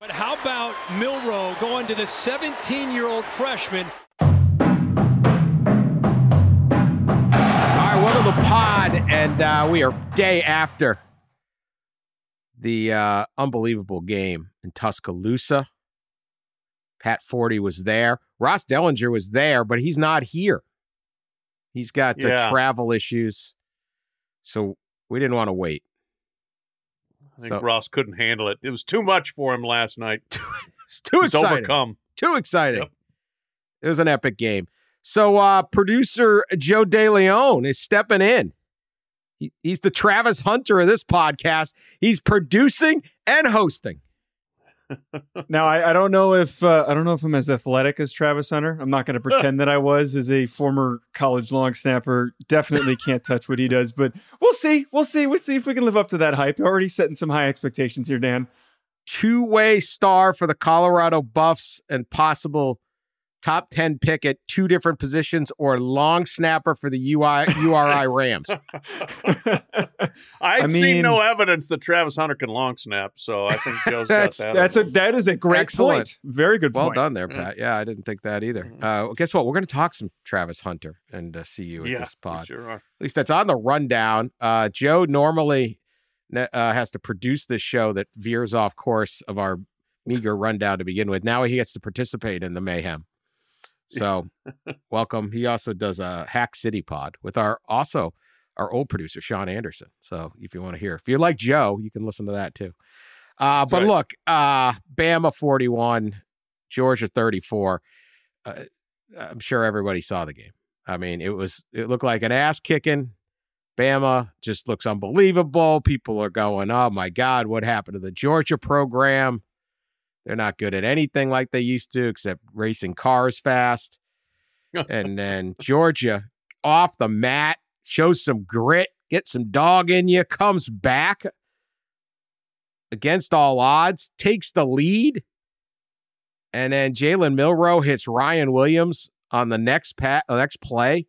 But how about Milroe going to the 17-year-old freshman? All right, welcome to the pod, and we are day after the unbelievable game in Tuscaloosa. Pat Forty was there. Ross Dellinger was there, but he's not here. He's got travel issues, so we didn't want to wait. I think Ross couldn't handle it. It was too much for him last night. It's too exciting. Overcome. Too exciting. Yep. It was an epic game. So producer Joe DeLeon is stepping in. He's the Travis Hunter of this podcast. He's producing and hosting. Now, I don't know if I'm as athletic as Travis Hunter. I'm not going to pretend that I was as a former college long snapper. Definitely can't touch what he does, but we'll see. We'll see if we can live up to that hype. Already setting some high expectations here, Dan. Two-way star for the Colorado Buffs and possible top 10 pick at two different positions, or long snapper for the URI Rams. I've seen no evidence that Travis Hunter can long snap, so I think Joe's got that. That is a great Excellent point. Very good point. Well done there, Pat. Yeah, I didn't think that either. Guess what? We're going to talk some Travis Hunter and see you at this pod. Sure are. At least that's on the rundown. Joe normally has to produce this show that veers off course of our meager rundown to begin with. Now he gets to participate in the mayhem. So welcome. He also does a Hack City pod with our old producer, Sean Anderson. So if you want to hear, if you like Joe, you can listen to that too. But right. Look, Bama 41, Georgia 34. I'm sure everybody saw the game. I mean, it looked like an ass kicking. Bama just looks unbelievable. People are going, oh my God, what happened to the Georgia program? They're not good at anything like they used to, except racing cars fast. And then Georgia off the mat, shows some grit, gets some dog in you, comes back against all odds, takes the lead. And then Jalen Milroe hits Ryan Williams on the next play.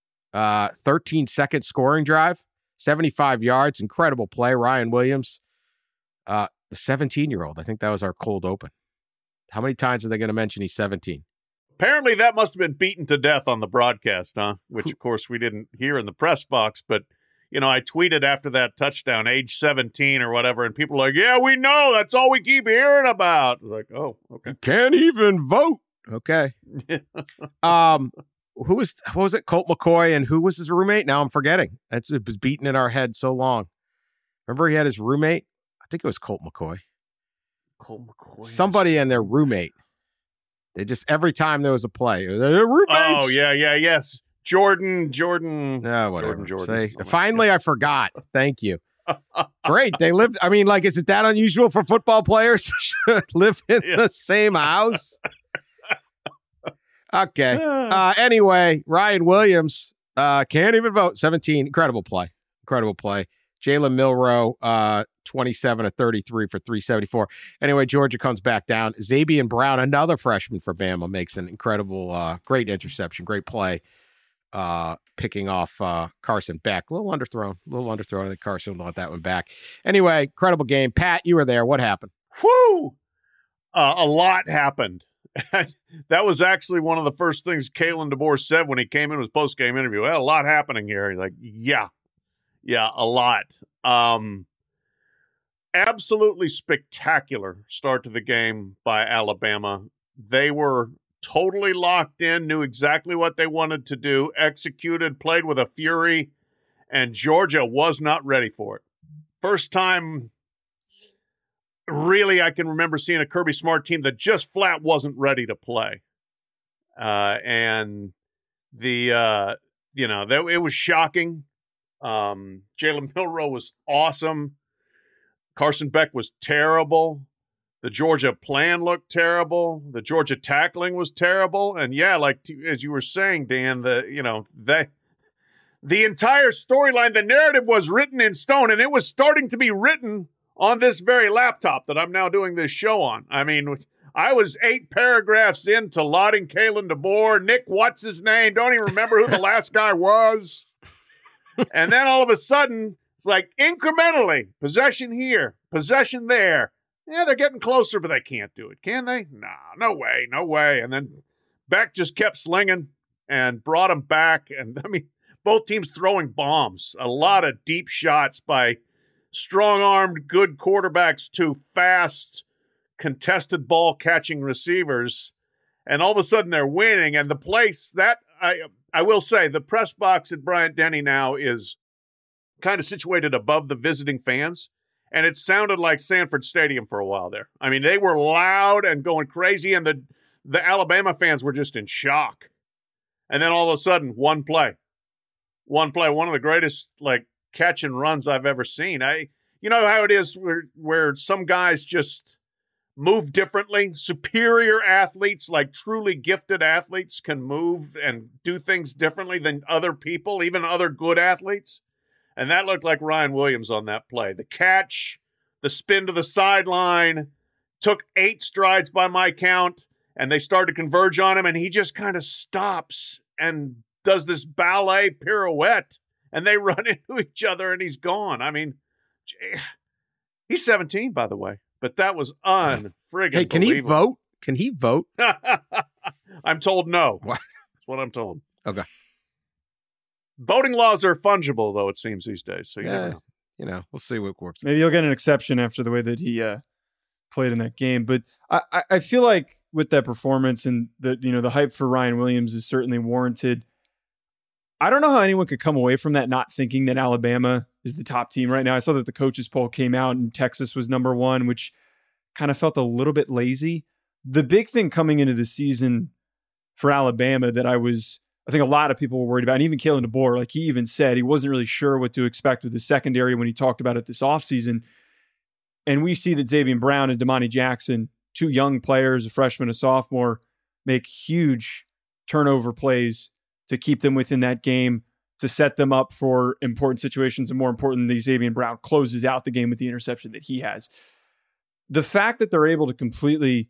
13-second scoring drive, 75 yards, incredible play. Ryan Williams. The 17-year-old. I think that was our cold open. How many times are they going to mention he's 17? Apparently that must have been beaten to death on the broadcast, huh? Which, of course, we didn't hear in the press box. But, I tweeted after that touchdown, age 17 or whatever, and people are like, yeah, we know. That's all we keep hearing about. Like, oh, okay. You can't even vote. Okay. What was it? Colt McCoy, and who was his roommate? Now I'm forgetting. It was beaten in our head so long. Remember he had his roommate? I think it was Colt McCoy. Somebody and their roommate. They just, every time there was a play, their roommates. Oh, yeah, yes. Jordan. No, whatever. Jordan. Finally, I forgot. Thank you. Great. They lived, is it that unusual for football players to live in the same house? Okay. Anyway, Ryan Williams can't even vote. 17. Incredible play. Jalen Milroe, 27 of 33 for 374. Anyway, Georgia comes back down. Zabian Brown, another freshman for Bama, makes an incredible, great interception, great play, picking off Carson Beck. A little underthrown. I think Carson will want that one back. Anyway, incredible game. Pat, you were there. What happened? Whew! A lot happened. That was actually one of the first things Kalen DeBoer said when he came in his post-game interview. Well, a lot happening here. He's like, yeah, a lot. Absolutely spectacular start to the game by Alabama. They were totally locked in, knew exactly what they wanted to do, executed, played with a fury, and Georgia was not ready for it. First time, really, I can remember seeing a Kirby Smart team that just flat wasn't ready to play. And it was shocking. Jalen Milroe was awesome. Carson Beck was terrible. The Georgia plan looked terrible. The Georgia tackling was terrible. And as you were saying, Dan, the entire storyline, the narrative was written in stone, and it was starting to be written on this very laptop that I'm now doing this show on. I mean, I was 8 paragraphs into lauding Kalen DeBoer. Nick, what's his name? Don't even remember who the last guy was. And then all of a sudden, it's like incrementally, possession here, possession there. Yeah, they're getting closer, but they can't do it, can they? Nah, no way, no way. And then Beck just kept slinging and brought him back. And, I mean, both teams throwing bombs. A lot of deep shots by strong-armed, good quarterbacks to fast, contested ball-catching receivers. And all of a sudden they're winning. And the place that, I will say, the press box at Bryant-Denny now is kind of situated above the visiting fans. And it sounded like Sanford Stadium for a while there. I mean, they were loud and going crazy, and the Alabama fans were just in shock. And then all of a sudden, one play, one of the greatest catch and runs I've ever seen. You know how it is where some guys just move differently. Superior athletes, like truly gifted athletes, can move and do things differently than other people, even other good athletes. And that looked like Ryan Williams on that play. The catch, the spin to the sideline, took 8 strides by my count, and they started to converge on him, and he just kind of stops and does this ballet pirouette, and they run into each other, and he's gone. I mean, he's 17, by the way, but that was unfriggin' Hey, can he vote? Can he vote? I'm told no. What? That's what I'm told. Okay. Voting laws are fungible, though, it seems these days. So Yeah, we'll see what works. Maybe he'll get an exception after the way that he played in that game. But I feel like with that performance and the hype for Ryan Williams is certainly warranted. I don't know how anyone could come away from that not thinking that Alabama is the top team right now. I saw that the coaches poll came out and Texas was number 1, which kind of felt a little bit lazy. The big thing coming into the season for Alabama that I think a lot of people were worried about, and even Kalen DeBoer, like he even said he wasn't really sure what to expect with the secondary when he talked about it this offseason. And we see that Xavier Brown and Damani Jackson, 2 young players, a freshman, a sophomore, make huge turnover plays to keep them within that game, to set them up for important situations, and more importantly, Xavier Brown closes out the game with the interception that he has. The fact that they're able to completely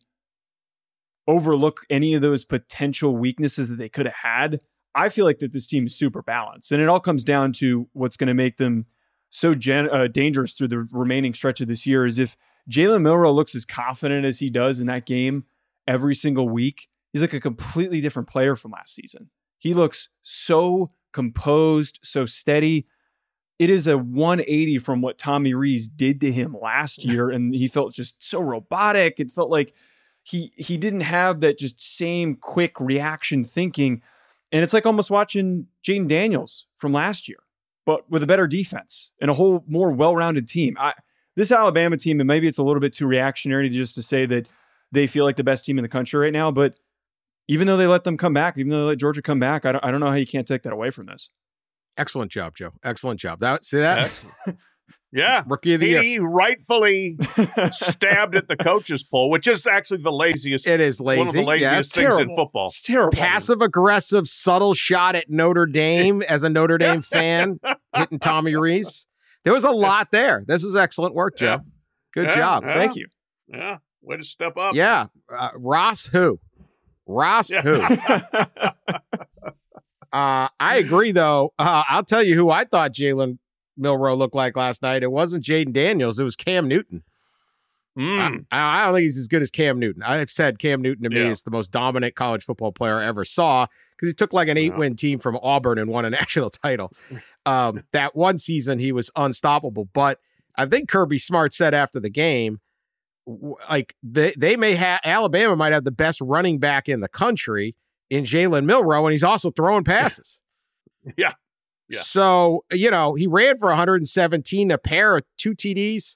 overlook any of those potential weaknesses that they could have had, I feel like that this team is super balanced. And it all comes down to what's going to make them so dangerous through the remaining stretch of this year is if Jalen Milroe looks as confident as he does in that game every single week, he's like a completely different player from last season. He looks so composed, so steady. It is a 180 from what Tommy Rees did to him last year, and he felt just so robotic. It felt like he didn't have that just same quick reaction thinking. And it's like almost watching Jaden Daniels from last year, but with a better defense and a whole more well-rounded team. This Alabama team, and maybe it's a little bit too reactionary just to say that they feel like the best team in the country right now, but even though they let them come back, even though they let Georgia come back, I don't know how you can't take that away from this. Excellent job, Joe. Excellent job. See that? Excellent. Yeah. Rookie of the year. He rightfully stabbed at the coaches poll, which is actually the laziest. It is lazy. One of the laziest things terrible. in football. It's terrible. Passive-aggressive, subtle shot at Notre Dame as a Notre Dame fan, hitting Tommy Rees. There was a lot there. This was excellent work, Joe. Yeah. Good Yeah, job. yeah. Thank you. Yeah. Way to step up. Yeah. Ross who? Ross Yeah. who? I agree, though. I'll tell you who I thought Jalen Milroe looked like last night. It wasn't Jaden Daniels. It was Cam Newton. I don't think he's as good as Cam Newton. I've said Cam Newton to me is the most dominant college football player I ever saw because he took like an 8-win team from Auburn and won a national title. That one season, he was unstoppable. But I think Kirby Smart said after the game, like they may have Alabama might have the best running back in the country in Jalen Milroe, and he's also throwing passes. Yeah. Yeah. So, he ran for 117, a pair of 2 TDs,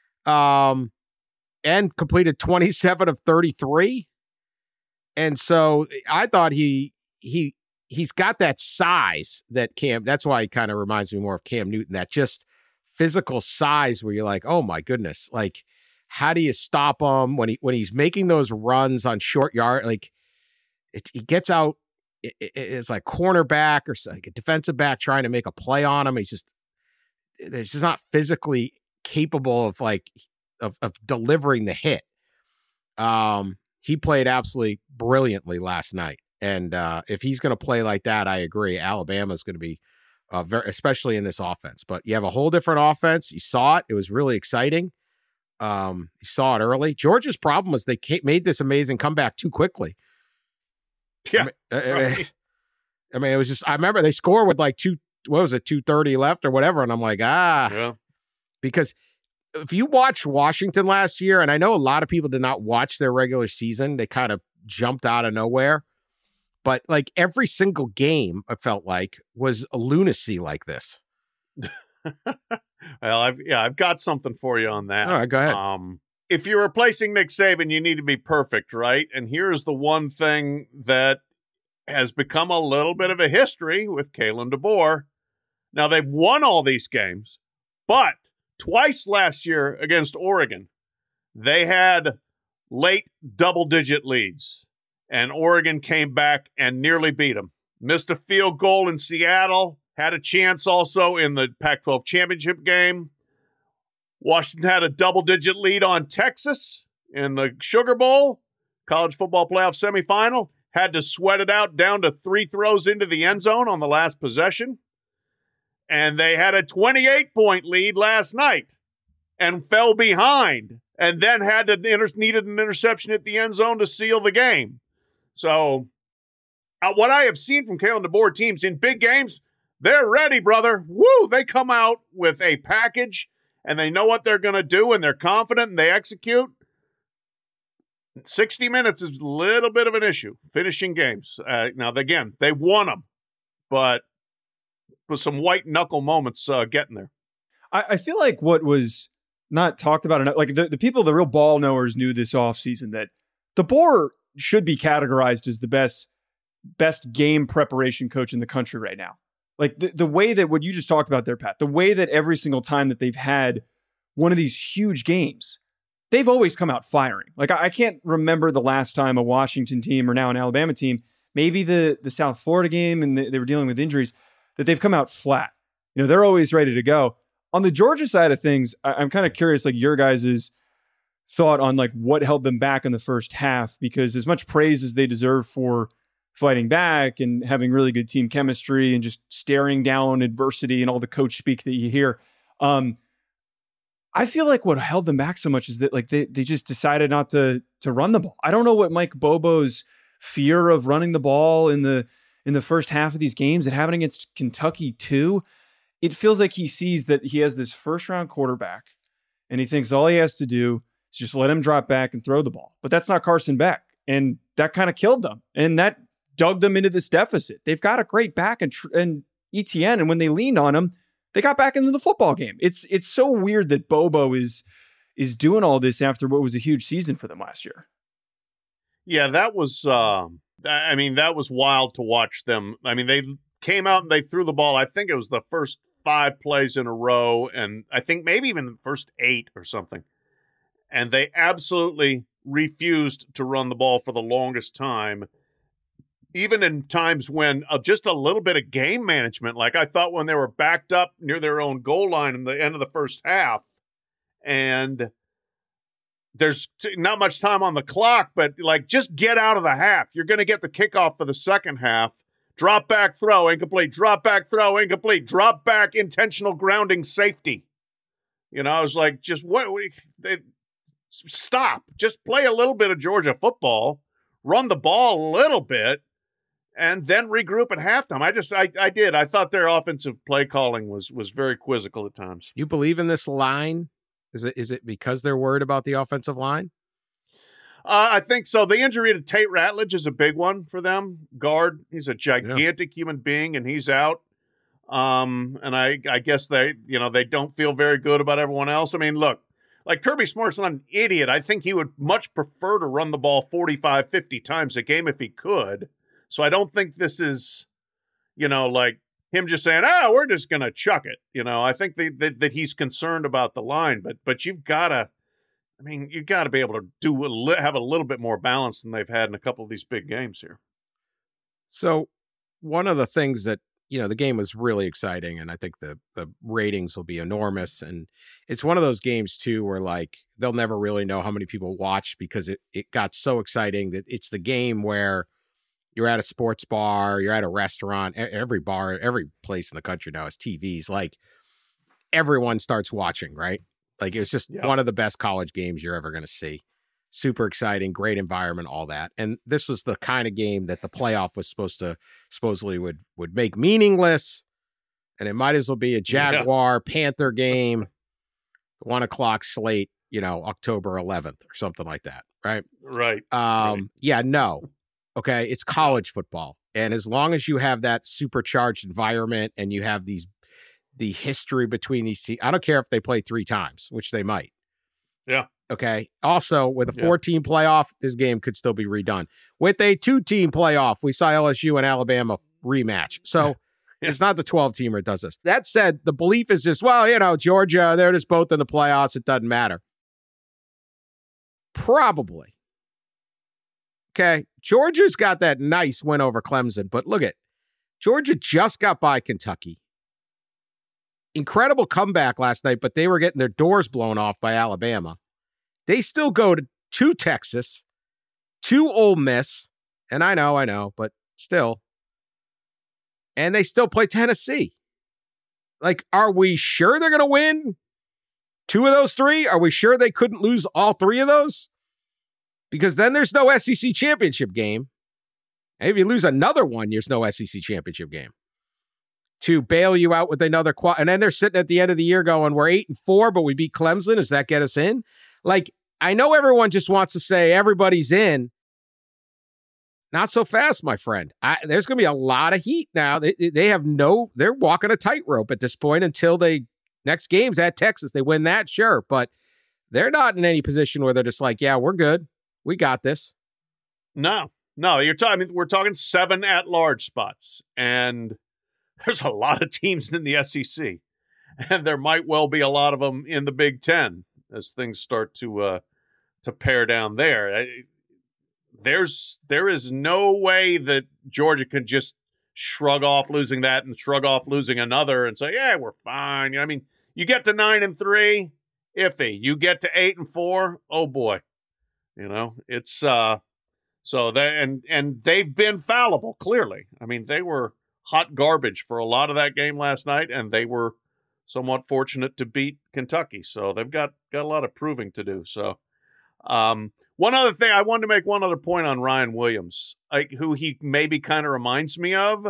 and completed 27 of 33. And so I thought he's got that size that that's why he kind of reminds me more of Cam Newton, that just physical size where you're like, oh my goodness, like, how do you stop him when he's making those runs on short yard? Like, he gets out. It's like cornerback or like a defensive back trying to make a play on him. He's just not physically capable of delivering the hit. He played absolutely brilliantly last night. And if he's going to play like that, I agree. Alabama's going to be especially in this offense. But you have a whole different offense. You saw it. It was really exciting. He saw it early. Georgia's problem was they made this amazing comeback too quickly. Yeah. I mean, it was just, I remember they scored with like 2:30 left or whatever. And I'm like, because if you watch Washington last year, and I know a lot of people did not watch their regular season, they kind of jumped out of nowhere. But like every single game, I felt like, was a lunacy like this. Well, I've got something for you on that. All right, go ahead. If you're replacing Nick Saban, you need to be perfect, right? And here's the one thing that has become a little bit of a history with Kalen DeBoer. Now, they've won all these games, but twice last year against Oregon, they had late double-digit leads, and Oregon came back and nearly beat them. Missed a field goal in Seattle, had a chance also in the Pac-12 championship game. Washington had a double-digit lead on Texas in the Sugar Bowl, college football playoff semifinal. Had to sweat it out down to 3 throws into the end zone on the last possession. And they had a 28-point lead last night and fell behind and then needed an interception at the end zone to seal the game. So what I have seen from Kalen DeBoer teams in big games, they're ready, brother. Woo! They come out with a package, and they know what they're going to do, and they're confident, and they execute. 60 minutes is a little bit of an issue, finishing games. Now, again, they won them, but with some white-knuckle moments getting there. I feel like what was not talked about enough, like the people, the real ball knowers knew this offseason that DeBoer should be categorized as the best game preparation coach in the country right now. Like the way that what you just talked about there, Pat, the way that every single time that they've had one of these huge games, they've always come out firing. Like I can't remember the last time a Washington team or now an Alabama team, maybe the South Florida game and they were dealing with injuries, that they've come out flat. You know, they're always ready to go. On the Georgia side of things, I'm kind of curious, like your guys' thought on like what held them back in the first half, because as much praise as they deserve for fighting back and having really good team chemistry and just staring down adversity and all the coach speak that you hear, I feel like what held them back so much is that like they just decided not to run the ball. I don't know what Mike Bobo's fear of running the ball in the first half of these games, that happened against Kentucky too. It feels like he sees that he has this first round quarterback and he thinks all he has to do is just let him drop back and throw the ball. But that's not Carson Beck. And that kind of killed them. And that dug them into this deficit. They've got a great back and ETN. And when they leaned on him, they got back into the football game. It's so weird that Bobo is doing all this after what was a huge season for them last year. Yeah, that was, that was wild to watch them. I mean, they came out and they threw the ball. I think it was the first 5 plays in a row, and I think maybe even the first 8 or something. And they absolutely refused to run the ball for the longest time, even in times when just a little bit of game management. Like I thought when they were backed up near their own goal line in the end of the first half, and there's not much time on the clock, but like just get out of the half. You're going to get the kickoff for the second half. Drop back throw, incomplete. Drop back throw, incomplete. Drop back, intentional grounding, safety. You know, I was like, just stop. Just play a little bit of Georgia football, run the ball a little bit, and then regroup at halftime. I did. I thought their offensive play calling was very quizzical at times. You believe in this line? Is it because they're worried about the offensive line? I think so. The injury to Tate Ratledge is a big one for them. Guard, he's a gigantic human being, and he's out. And I guess they don't feel very good about everyone else. I mean, look, like Kirby Smart's not an idiot. I think he would much prefer to run the ball 45, 50 times a game if he could. So I don't think this is, like him just saying, we're just going to chuck it. I think that he's concerned about the line, but you've got to, you've got to be able to have a little bit more balance than they've had in a couple of these big games here. So one of the things that, the game was really exciting, and I think the ratings will be enormous. And it's one of those games too, where like, they'll never really know how many people watched because it got so exciting that it's the game where you're at a sports bar, you're at a restaurant, every bar, every place in the country now has TVs. Like everyone starts watching, right? Like, it was just one of the best college games you're ever going to see. Super exciting, great environment, all that. And this was the kind of game that the playoff was supposedly would make meaningless. And it might as well be a Jaguar Panther game, 1:00 slate, October 11th or something like that. Right. Right. Yeah, no. Okay. It's college football. And as long as you have that supercharged environment and you have the history between these teams, I don't care if they play 3 times, which they might. Yeah. Okay. Also, with a 4-team playoff, this game could still be redone. With a 2-team playoff, we saw LSU and Alabama rematch. So it's not the 12-teamer that does this. That said, the belief is just, Georgia, they're just both in the playoffs. It doesn't matter. Probably. Okay. Georgia's got that nice win over Clemson, but look at Georgia just got by Kentucky. Incredible comeback last night, but they were getting their doors blown off by Alabama. They still go to Texas, to Ole Miss, and I know, but still. And they still play Tennessee. Like, are we sure they're going to win 2 of those 3? Are we sure they couldn't lose all 3 of those? Because then there's no SEC championship game. And if you lose another one, there's no SEC championship game to bail you out with another and then they're sitting at the end of the year going, we're 8-4, but we beat Clemson. Does that get us in? Like, I know everyone just wants to say everybody's in. Not so fast, my friend. There's going to be a lot of heat now. They're walking a tightrope at this point until next game's at Texas. They win that, sure. But they're not in any position where they're just like, yeah, we're good. We got this. No, we're talking 7 at-large spots. And there's a lot of teams in the SEC, and there might well be a lot of them in the Big Ten as things start to pare down there. There is no way that Georgia can just shrug off losing that and shrug off losing another and say, yeah, we're fine. You get to 9-3, iffy. You get to 8-4, oh boy. It's so that and they've been fallible, clearly. They were hot garbage for a lot of that game last night, and they were somewhat fortunate to beat Kentucky. So they've got a lot of proving to do. So one other thing, I wanted to make one other point on Ryan Williams, who he maybe kind of reminds me of.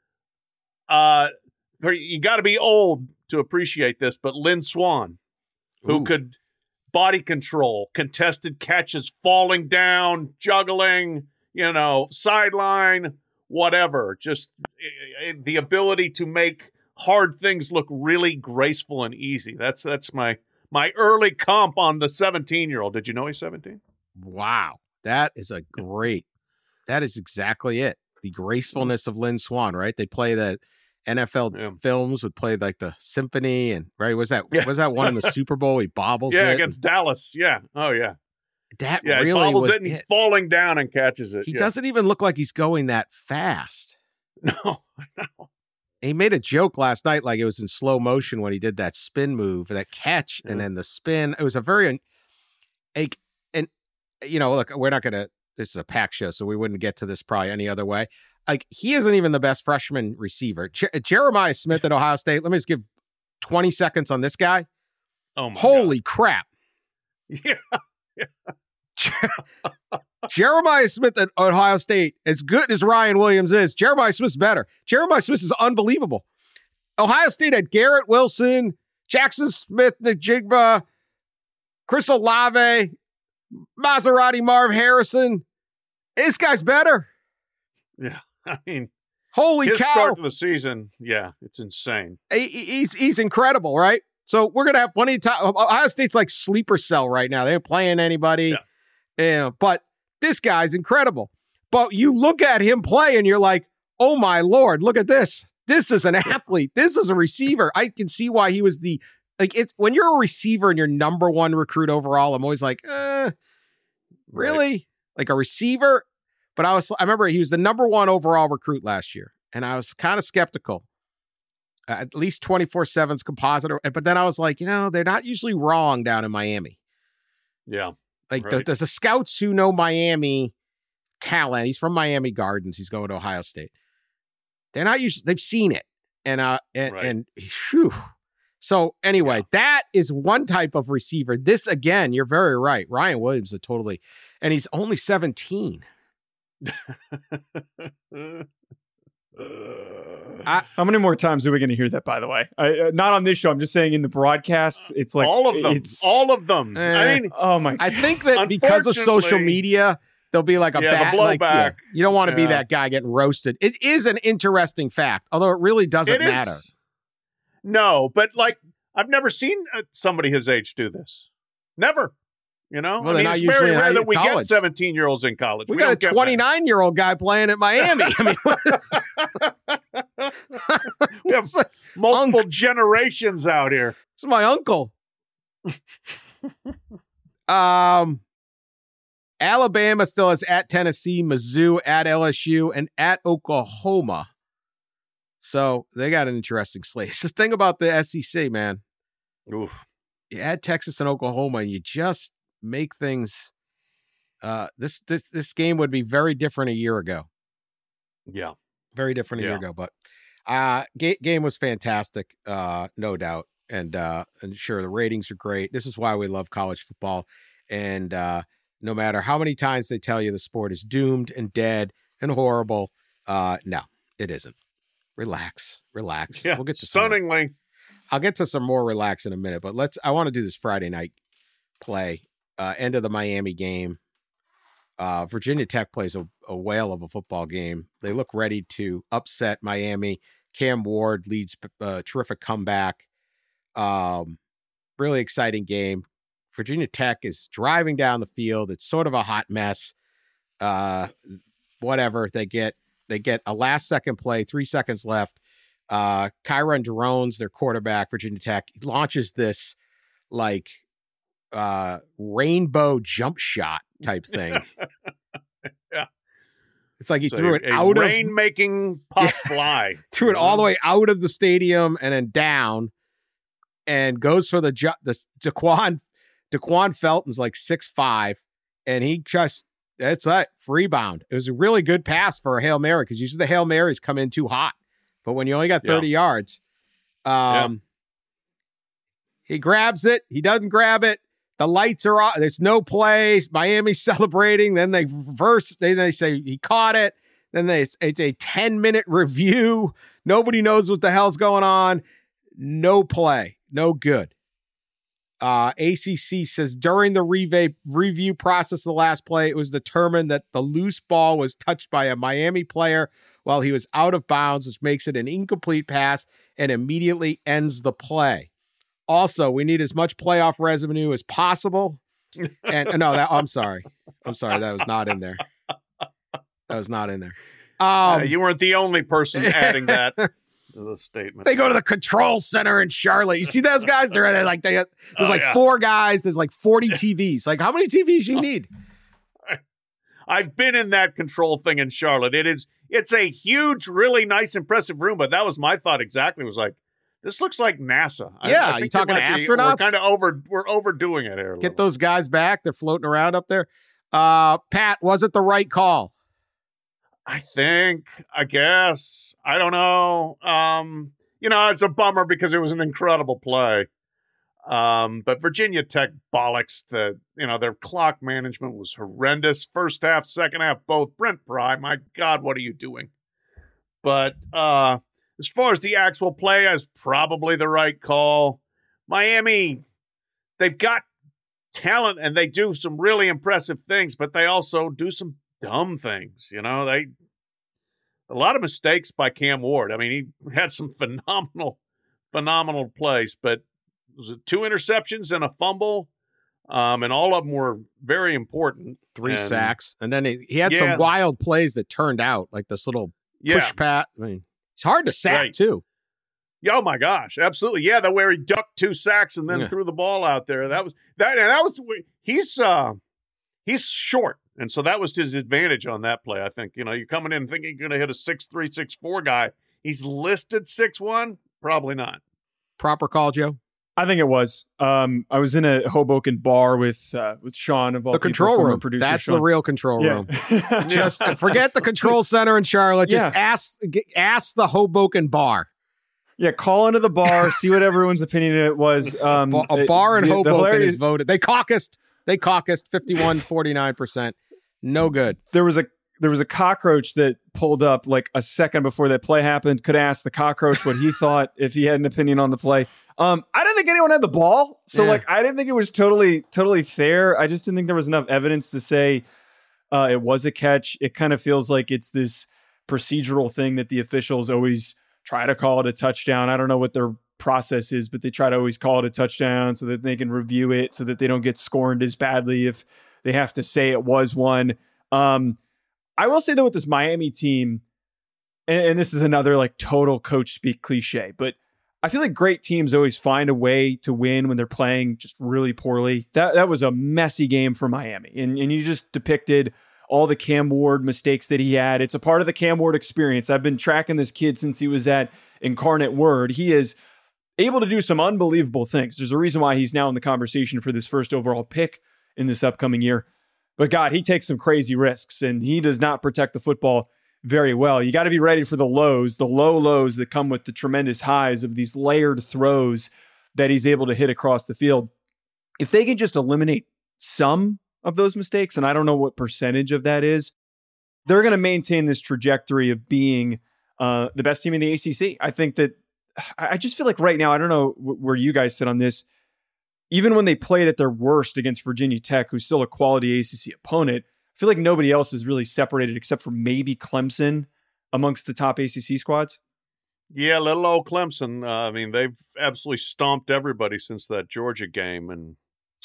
You got to be old to appreciate this, but Lynn Swann, who could body control, contested catches, falling down, juggling, sideline, whatever. Just the ability to make hard things look really graceful and easy. That's my early comp on the 17-year-old. Did you know he's 17? Wow. That is exactly it. The gracefulness of Lynn Swann, right? They play the NFL films would play like the symphony and was that one in the Super Bowl? He bobbles it. Against Dallas. Yeah. Oh yeah. That really he bobbles was it and he's falling down and catches it. He doesn't even look like he's going that fast. No. He made a joke last night, like it was in slow motion when he did that spin move, that catch, and then the spin. It was a very, look, we're not gonna. This is a pack show, so we wouldn't get to this probably any other way. Like, he isn't even the best freshman receiver. Jeremiah Smith at Ohio State. Let me just give 20 seconds on this guy. Oh my Holy crap! Yeah. Jeremiah Smith at Ohio State, as good as Ryan Williams is, Jeremiah Smith's better. Jeremiah Smith is unbelievable. Ohio State had Garrett Wilson, Jackson Smith-Njigba, Chris Olave, Maserati Marv Harrison. This guy's better. Yeah, holy his cow! Start to the season, it's insane. He's incredible, right? So we're gonna have plenty of time. Ohio State's like sleeper cell right now. They ain't playing anybody. But this guy's incredible. But you look at him play and you're like, oh my Lord, look at this. This is an athlete. This is a receiver. I can see why he was it's when you're a receiver and you're number 1 recruit overall, I'm always like, really? Right. Like a receiver? But I remember he was the number 1 overall recruit last year. And I was kind of skeptical. At least 24/7's composite. But then I was like, they're not usually wrong down in Miami. Yeah. Like there's the scouts who know Miami talent. He's from Miami Gardens. He's going to Ohio State. They're not usually, they've seen it. And whew, So anyway, that is one type of receiver. This, again, you're very right. Ryan Williams is totally, and he's only 17. How many more times are we going to hear that, by the way? Not on this show. I'm just saying in the broadcasts, it's like all of them. All of them. I mean, oh my! I think that because of social media, there'll be like a bad blowback. Like, you don't want to be that guy getting roasted. It is an interesting fact, although it really doesn't matter. No, but like I've never seen somebody his age do this. Never. You know, well, it's very rare that we get 17-year-olds in college. We got a 29-year-old guy playing at Miami. I mean, we have multiple generations out here. This is my uncle. Alabama still has at Tennessee, Mizzou, at LSU, and at Oklahoma. So they got an interesting slate. It's the thing about the SEC, man. Oof. You add Texas and Oklahoma, and you just make things. This game would be very different a year ago. Yeah, very different a year ago. But game was fantastic, no doubt, and sure the ratings are great. This is why we love college football, and no matter how many times they tell you the sport is doomed and dead and horrible, no, it isn't. Relax. Yeah, we'll get to stunningly. I'll get to some more relax in a minute, but I want to do this Friday night play, end of the Miami game. Virginia Tech plays a whale of a football game. They look ready to upset Miami. Cam Ward leads a terrific comeback. Really exciting game. Virginia Tech is driving down the field. It's sort of a hot mess. Whatever. They get a last second play, 3 seconds left. Kyron Drones, their quarterback, Virginia Tech, launches this like rainbow jump shot type thing. Yeah. It's like he threw it out of rain-making pop fly. Threw it all the way out of the stadium and then down and goes for the Daquan Felton's like 6'5", and he just, that's it, free bound. It was a really good pass for a Hail Mary because usually the Hail Marys come in too hot. But when you only got 30 yards, he grabs it. He doesn't grab it. The lights are off. There's no play. Miami's celebrating. Then they reverse. They say he caught it. Then it's a 10-minute review. Nobody knows what the hell's going on. No play. No good. ACC says during the review process of the last play, it was determined that the loose ball was touched by a Miami player while he was out of bounds, which makes it an incomplete pass and immediately ends the play. Also, we need as much playoff revenue as possible. And no, I'm sorry. That was not in there. You weren't the only person adding that to the statement. They go to the control center in Charlotte. You see those guys? There's like 4 guys. There's like 40 TVs. Like, how many TVs you need? I've been in that control thing in Charlotte. It's a huge, really nice, impressive room. But that was my thought exactly. It was like, this looks like NASA. Yeah, are you talking to astronauts? We're overdoing it here. Get those guys back. They're floating around up there. Pat, was it the right call? I guess. I don't know. It's a bummer because it was an incredible play. But Virginia Tech bollocks their clock management was horrendous. First half, second half, both. Brent Pry, my God, what are you doing? But as far as the actual play, is probably the right call. Miami, they've got talent and they do some really impressive things, but they also do some dumb things. A lot of mistakes by Cam Ward. I mean, he had some phenomenal plays, but was it 2 interceptions and a fumble? And all of them were very important. 3 sacks. And then he had some wild plays that turned out, like this little push pat. I mean, it's hard to sack too. Oh my gosh, absolutely. Yeah, that where he ducked 2 sacks and then threw the ball out there. That was he's short. And so that was his advantage on that play. I think, you're coming in thinking you're going to hit a 6'3", 6'4" guy. He's listed 6'1", probably not. Proper call, Joe? I think it was. I was in a Hoboken bar with Sean of all the control room. That's Sean. The real control room. Just forget the control center in Charlotte. Just ask the Hoboken bar. Yeah, call into the bar, see what everyone's opinion it was. A bar in Hoboken is voted. They caucused 51-49%. No good. There was a cockroach that pulled up like a second before that play happened. Could ask the cockroach what he thought if he had an opinion on the play. I didn't think anyone had the ball. So I didn't think it was totally fair. I just didn't think there was enough evidence to say it was a catch. It kind of feels like it's this procedural thing that the officials always try to call it a touchdown. I don't know what their process is, but they try to always call it a touchdown so that they can review it so that they don't get scorned as badly if they have to say it was one. I will say though with this Miami team, and this is another like total coach speak cliche, but I feel like great teams always find a way to win when they're playing just really poorly. That was a messy game for Miami. And you just depicted all the Cam Ward mistakes that he had. It's a part of the Cam Ward experience. I've been tracking this kid since he was at Incarnate Word. He is able to do some unbelievable things. There's a reason why he's now in the conversation for this first overall pick in this upcoming year. But God, he takes some crazy risks and he does not protect the football very well. You got to be ready for the lows, the low lows that come with the tremendous highs of these layered throws that he's able to hit across the field. If they can just eliminate some of those mistakes, and I don't know what percentage of that is, they're going to maintain this trajectory of being the best team in the ACC. I think that I just feel like right now, I don't know where you guys sit on this. Even when they played at their worst against Virginia Tech, who's still a quality ACC opponent, I feel like nobody else is really separated except for maybe Clemson amongst the top ACC squads. Yeah, little old Clemson. I mean, they've absolutely stomped everybody since that Georgia game. And,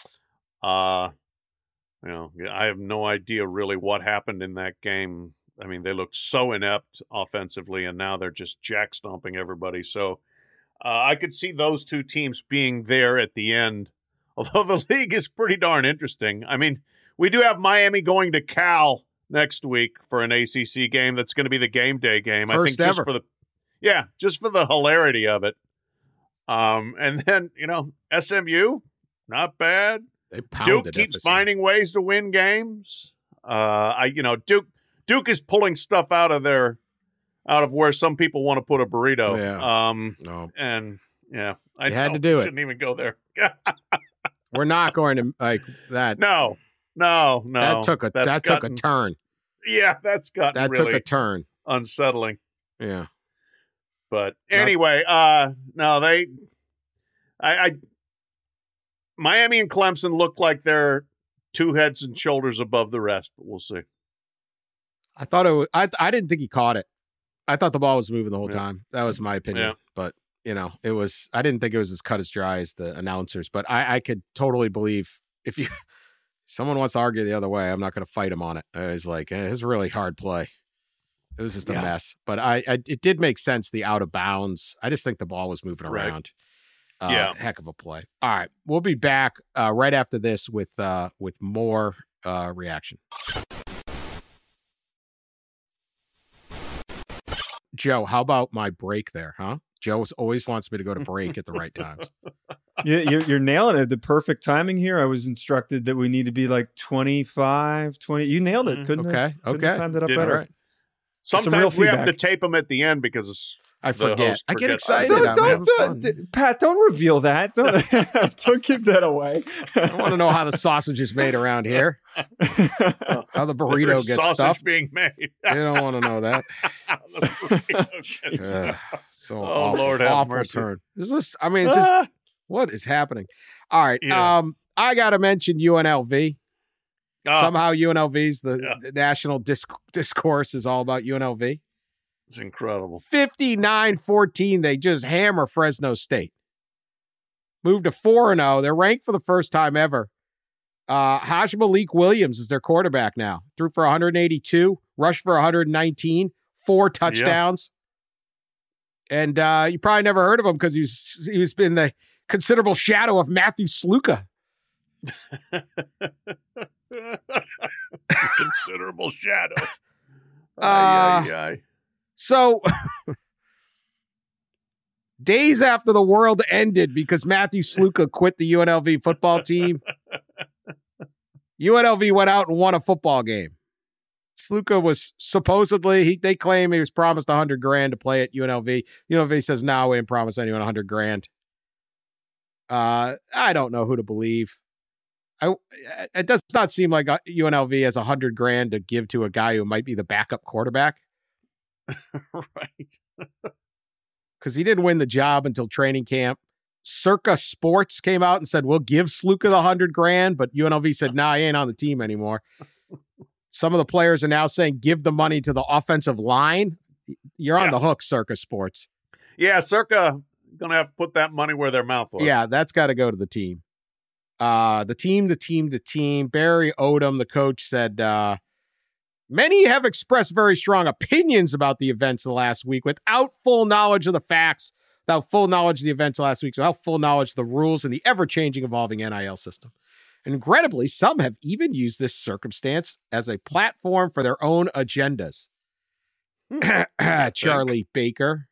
I have no idea really what happened in that game. I mean, they looked so inept offensively, and now they're just jack stomping everybody. So I could see those two teams being there at the end, although the league is pretty darn interesting. I mean, we do have Miami going to Cal next week for an ACC game that's going to be the game day game. First I think ever. just for the hilarity of it. And then, SMU, not bad. They pounded Duke keeps FSU. finding ways to win games. Duke is pulling stuff out of where some people want to put a burrito. Yeah. No. And yeah, I had to do it. Shouldn't even go there. We're not going to like that. No. That took a turn. Yeah, that's gotten That really took a turn. unsettling. Yeah. But anyway, Miami and Clemson look like they're two heads and shoulders above the rest, but we'll see. I thought it was, I didn't think he caught it. I thought the ball was moving the whole time. That was my opinion. Yeah. But, it was, I didn't think it was as cut as dry as the announcers, but I could totally believe if someone wants to argue the other way, I'm not going to fight him on it. I was like, it's a really hard play. It was just a mess, but it did make sense. The out of bounds. I just think the ball was moving around. Heck of a play. All right. We'll be back right after this with more reaction. Joe, how about my break there, huh? Joe always wants me to go to break at the right times. You're nailing it. The perfect timing here. I was instructed that we need to be like 25, 20. You nailed it. Couldn't have timed it up better. Right. Sometimes we have to tape them at the end because I forget. I get excited. Pat, don't reveal that. Don't give that away. I want to know how the sausage is made around here. How the burrito gets sausage stuffed. being made. You don't want to know that. So awful, Lord, have awful mercy. turn. Just what is happening? All right. Yeah. I got to mention UNLV. Oh, Somehow UNLV's the national discourse is all about UNLV. it's incredible. 59-14. They just hammer Fresno State. Moved to 4-0. They're ranked for the first time ever. Hajj Malik Williams is their quarterback now. Threw for 182, rushed for 119, 4 touchdowns. And you probably never heard of him because he was in the considerable shadow of Matthew Sluka. Considerable shadow. So days after the world ended because Matthew Sluka quit the UNLV football team, UNLV went out and won a football game. Sluka was supposedly, they claim he was promised $100,000 to play at UNLV. UNLV says, no, we didn't promise anyone $100,000. I don't know who to believe. It does not seem like UNLV has $100,000 to give to a guy who might be the backup quarterback. Right. Because he didn't win the job until training camp. Circa Sports came out and said, we'll give Sluka the $100,000, but UNLV said, nah, he ain't on the team anymore. Some of the players are now saying, give the money to the offensive line. You're on the hook, Circa Sports. Yeah, Circa going to have to put that money where their mouth was. Yeah, that's got to go to the team. The team. Barry Odom, the coach, said, many have expressed very strong opinions about the events of the last week without full knowledge of the facts, without full knowledge of the events of last week, without full knowledge of the rules and the ever-changing, evolving NIL system. And incredibly, some have even used this circumstance as a platform for their own agendas. Charlie Baker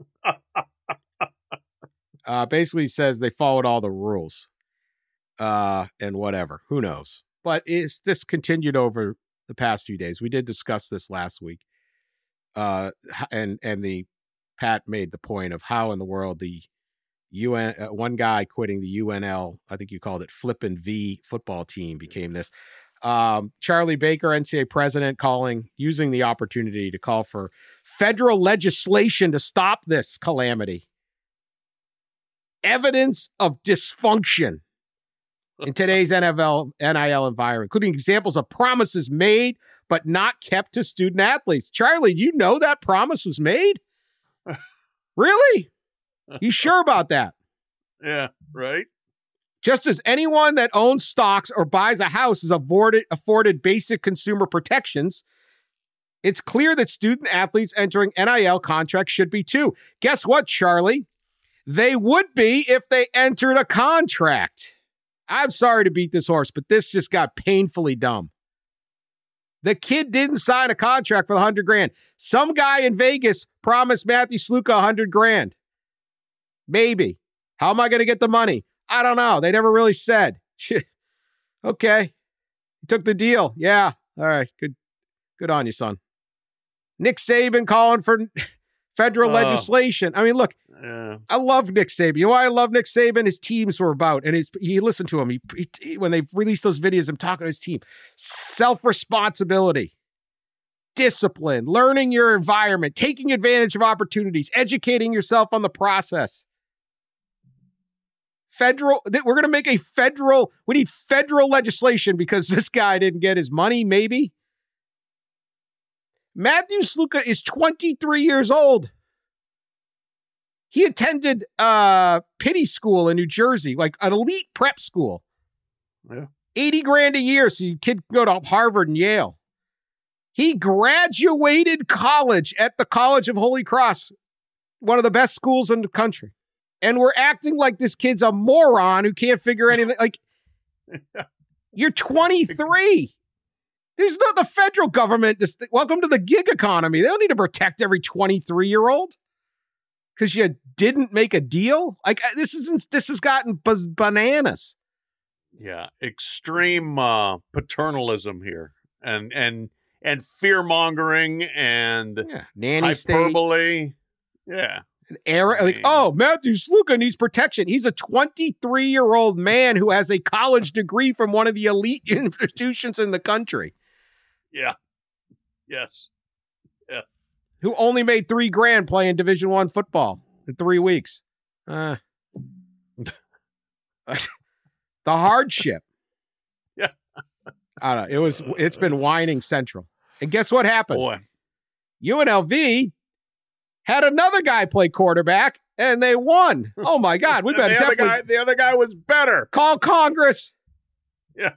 basically says they followed all the rules and whatever. Who knows? But it's this continued over the past few days. We did discuss this last week. And the Pat made the point of how in the world the one guy quitting the UNL, I think you called it Flippin' V football team, became this. Charlie Baker, NCAA president, using the opportunity to call for federal legislation to stop this calamity. Evidence of dysfunction in today's NIL environment, including examples of promises made but not kept to student athletes. Charlie, you know that promise was made? Really? You sure about that? Yeah, right. Just as anyone that owns stocks or buys a house is afforded basic consumer protections, it's clear that student athletes entering NIL contracts should be too. Guess what, Charlie? They would be if they entered a contract. I'm sorry to beat this horse, but this just got painfully dumb. The kid didn't sign a contract for the $100,000. Some guy in Vegas promised Matthew Sluka $100,000. Maybe. How am I going to get the money? I don't know. They never really said. Okay. You took the deal. Yeah. All right. Good on you, son. Nick Saban calling for federal legislation. I mean, look, I love Nick Saban. You know why I love Nick Saban? His teams were about, and he listened to him. He when they released those videos, him talking to his team, self-responsibility, discipline, learning your environment, taking advantage of opportunities, educating yourself on the process. We're going to make we need federal legislation because this guy didn't get his money, maybe. Matthew Sluka is 23 years old. He attended Pittee School in New Jersey, like an elite prep school. Yeah. $80,000 a year so your kid can go to Harvard and Yale. He graduated college at the College of Holy Cross, one of the best schools in the country. And we're acting like this kid's a moron who can't figure anything. Like, you're 23. There's the federal government. Welcome to the gig economy. They don't need to protect every 23-year-old because you didn't make a deal. Like, this has gotten bananas. Yeah, extreme paternalism here, and fear mongering and nanny hyperbole. State. Yeah. Matthew Sluka needs protection. He's a 23-year-old man who has a college degree from one of the elite institutions in the country. Yeah. Yes. Yeah. Who only made $3,000 playing Division I football in 3 weeks. The hardship. Yeah. I don't know. It's been whining central. And guess what happened? Boy. UNLV had another guy play quarterback, and they won. Oh, my God. We better definitely... The other guy was better. Call Congress. Yeah.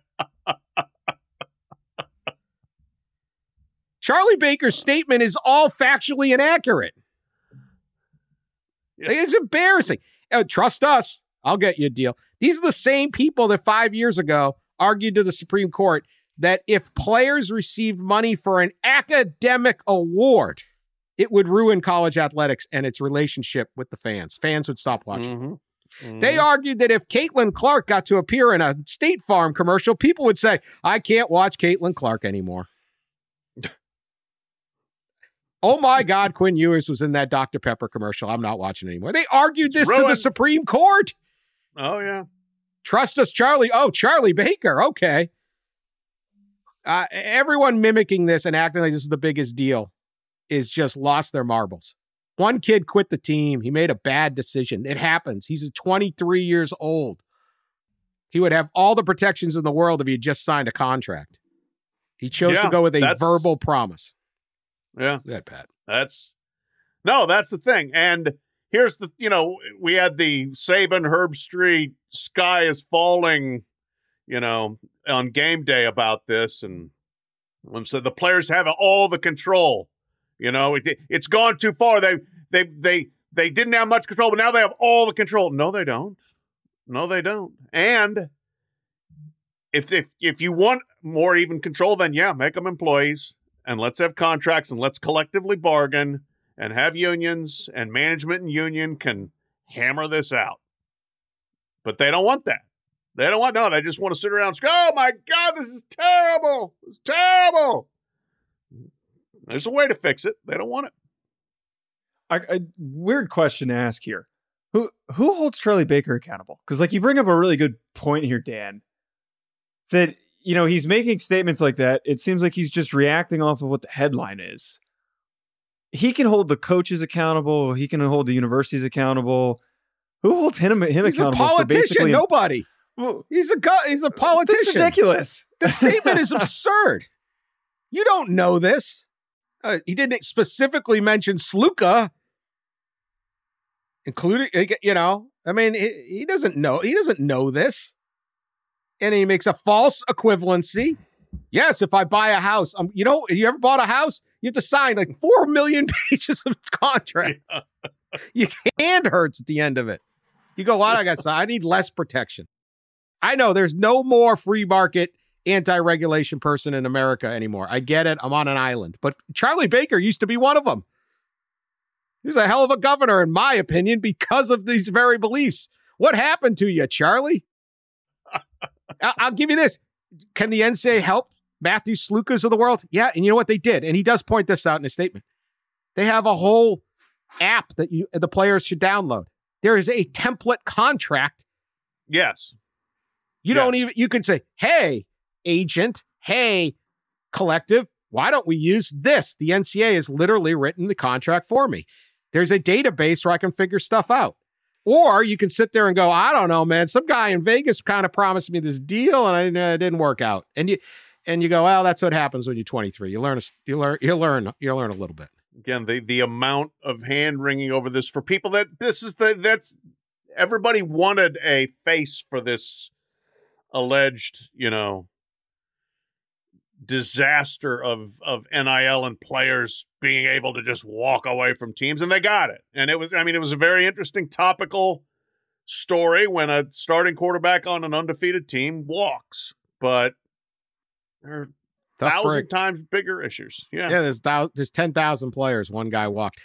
Charlie Baker's statement is all factually inaccurate. Yeah. It's embarrassing. Trust us. I'll get you a deal. These are the same people that 5 years ago argued to the Supreme Court that if players received money for an academic award, it would ruin college athletics and its relationship with the fans. Fans would stop watching. Mm-hmm. Mm-hmm. They argued that if Caitlin Clark got to appear in a State Farm commercial, people would say, I can't watch Caitlin Clark anymore. Oh my God, Quinn Ewers was in that Dr. Pepper commercial. I'm not watching anymore. They argued this to the Supreme Court. Oh, yeah. Trust us, Charlie. Oh, Charlie Baker. Okay. Everyone mimicking this and acting like this is the biggest deal is just lost their marbles. One kid quit the team. He made a bad decision. It happens. He's 23 years old. He would have all the protections in the world if he had just signed a contract. He chose to go with a verbal promise. Yeah. Go ahead, Pat. That's the thing. And here's we had the Saban, Herb Street, sky is falling, on game day about this. And so the players have all the control. It's gone too far. They didn't have much control, but now they have all the control. No, they don't. And if you want more even control, then make them employees. And let's have contracts and let's collectively bargain and have unions, and management and union can hammer this out. But they don't want that. They just want to sit around and go, oh my God, this is terrible. It's terrible. There's a way to fix it. They don't want it. Weird question to ask here. Who holds Charlie Baker accountable? Because you bring up a really good point here, Dan, that he's making statements like that. It seems like he's just reacting off of what the headline is. He can hold the coaches accountable. He can hold the universities accountable. Who holds him accountable? He's a politician. Nobody. Well, he's a politician. That's ridiculous. That statement is absurd. You don't know this. He didn't specifically mention Sluka, including, he doesn't know. He doesn't know this. And he makes a false equivalency. Yes, if I buy a house, you ever bought a house? You have to sign 4 million pages of contract. Yeah. Your hand hurts at the end of it. You go, what? I need less protection. I know there's no more free market anti-regulation person in America anymore. I get it. I'm on an island. But Charlie Baker used to be one of them. He was a hell of a governor, in my opinion, because of these very beliefs. What happened to you, Charlie? I'll give you this. Can the NCAA help Matthew Slukas of the world? Yeah, and you know what they did? And he does point this out in his statement. They have a whole app that the players should download. There is a template contract. Yes. You can say, hey, agent, hey, collective, why don't we use this? The NCAA has literally written the contract for me. There's a database where I can figure stuff out. Or you can sit there and go, I don't know, man. Some guy in Vegas kind of promised me this deal and it didn't work out. And you go, well, that's what happens when you're 23. You learn a little bit. Again, the amount of hand wringing over this for people that's everybody wanted a face for this alleged, disaster of NIL and players being able to just walk away from teams, and they got it. And it was a very interesting topical story when a starting quarterback on an undefeated team walks, but there are 1,000 times bigger issues. Yeah, there's 10,000 players. One guy walked.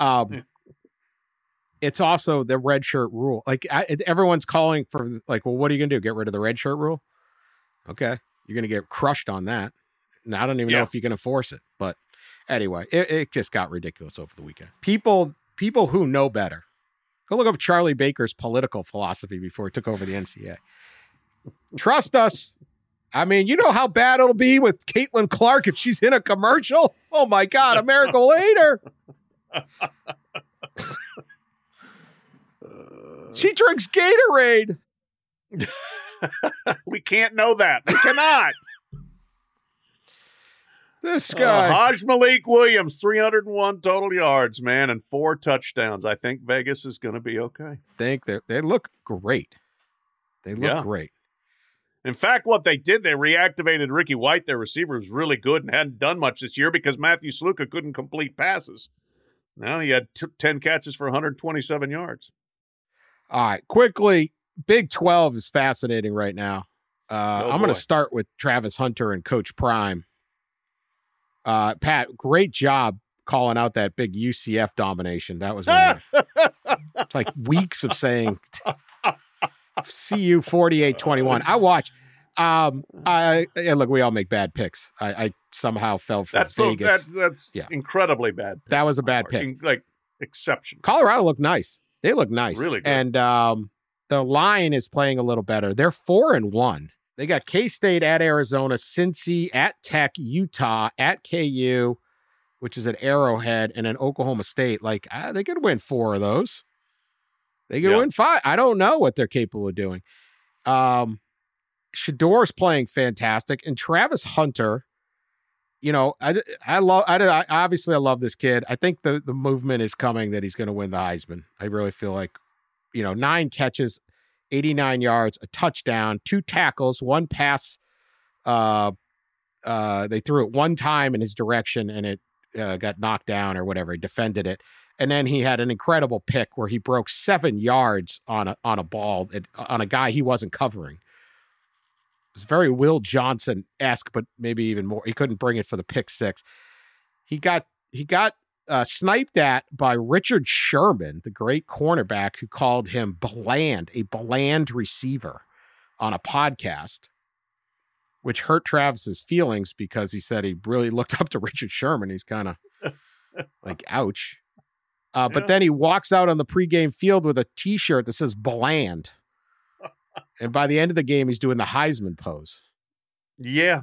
It's also the red shirt rule. Everyone's calling for well, what are you going to do? Get rid of the red shirt rule? Okay. You're going to get crushed on that. And I don't even know if you can enforce it. But anyway, it just got ridiculous over the weekend. People who know better. Go look up Charlie Baker's political philosophy before he took over the NCAA. Trust us. You know how bad it'll be with Caitlin Clark if she's in a commercial? Oh, my God. America will hate her. She drinks Gatorade. We can't know that. We cannot. This guy. Hajj-Malik Williams, 301 total yards, man, and 4 touchdowns. I think Vegas is going to be okay. They look great. They look great. In fact, what they did, they reactivated Ricky White, their receiver, who's really good and hadn't done much this year because Matthew Sluka couldn't complete passes. Now he had 10 catches for 127 yards. All right, quickly, Big 12 is fascinating right now. I'm going to start with Travis Hunter and Coach Prime. Pat, great job calling out that big UCF domination. That was it's like weeks of saying CU 48-21. I watch. Look, we all make bad picks. I somehow fell for That's Vegas. that's Yeah. incredibly bad. That was a bad pick. Like exception. Colorado looked nice. They look nice. Really good. And the line is playing a little better. They're 4-1. They got K-State at Arizona, Cincy at Tech, Utah at KU, which is at Arrowhead, and then Oklahoma State. Like, they could win 4 of those. They could win 5. I don't know what they're capable of doing. Shador's playing fantastic, and Travis Hunter. You know, I obviously love this kid. I think the movement is coming that he's going to win the Heisman. I really feel like, 9 catches, 89 yards, a touchdown, 2 tackles, 1 pass. They threw it 1 time in his direction and it got knocked down or whatever. He defended it. And then he had an incredible pick where he broke 7 yards on a ball on a guy he wasn't covering. It was very Will Johnson-esque, but maybe even more. He couldn't bring it for the pick 6. He got sniped at by Richard Sherman, the great cornerback, who called him a bland receiver on a podcast, which hurt Travis's feelings because he said he really looked up to Richard Sherman. He's kind of like, ouch. But then he walks out on the pregame field with a T-shirt that says bland. And by the end of the game, he's doing the Heisman pose. Yeah.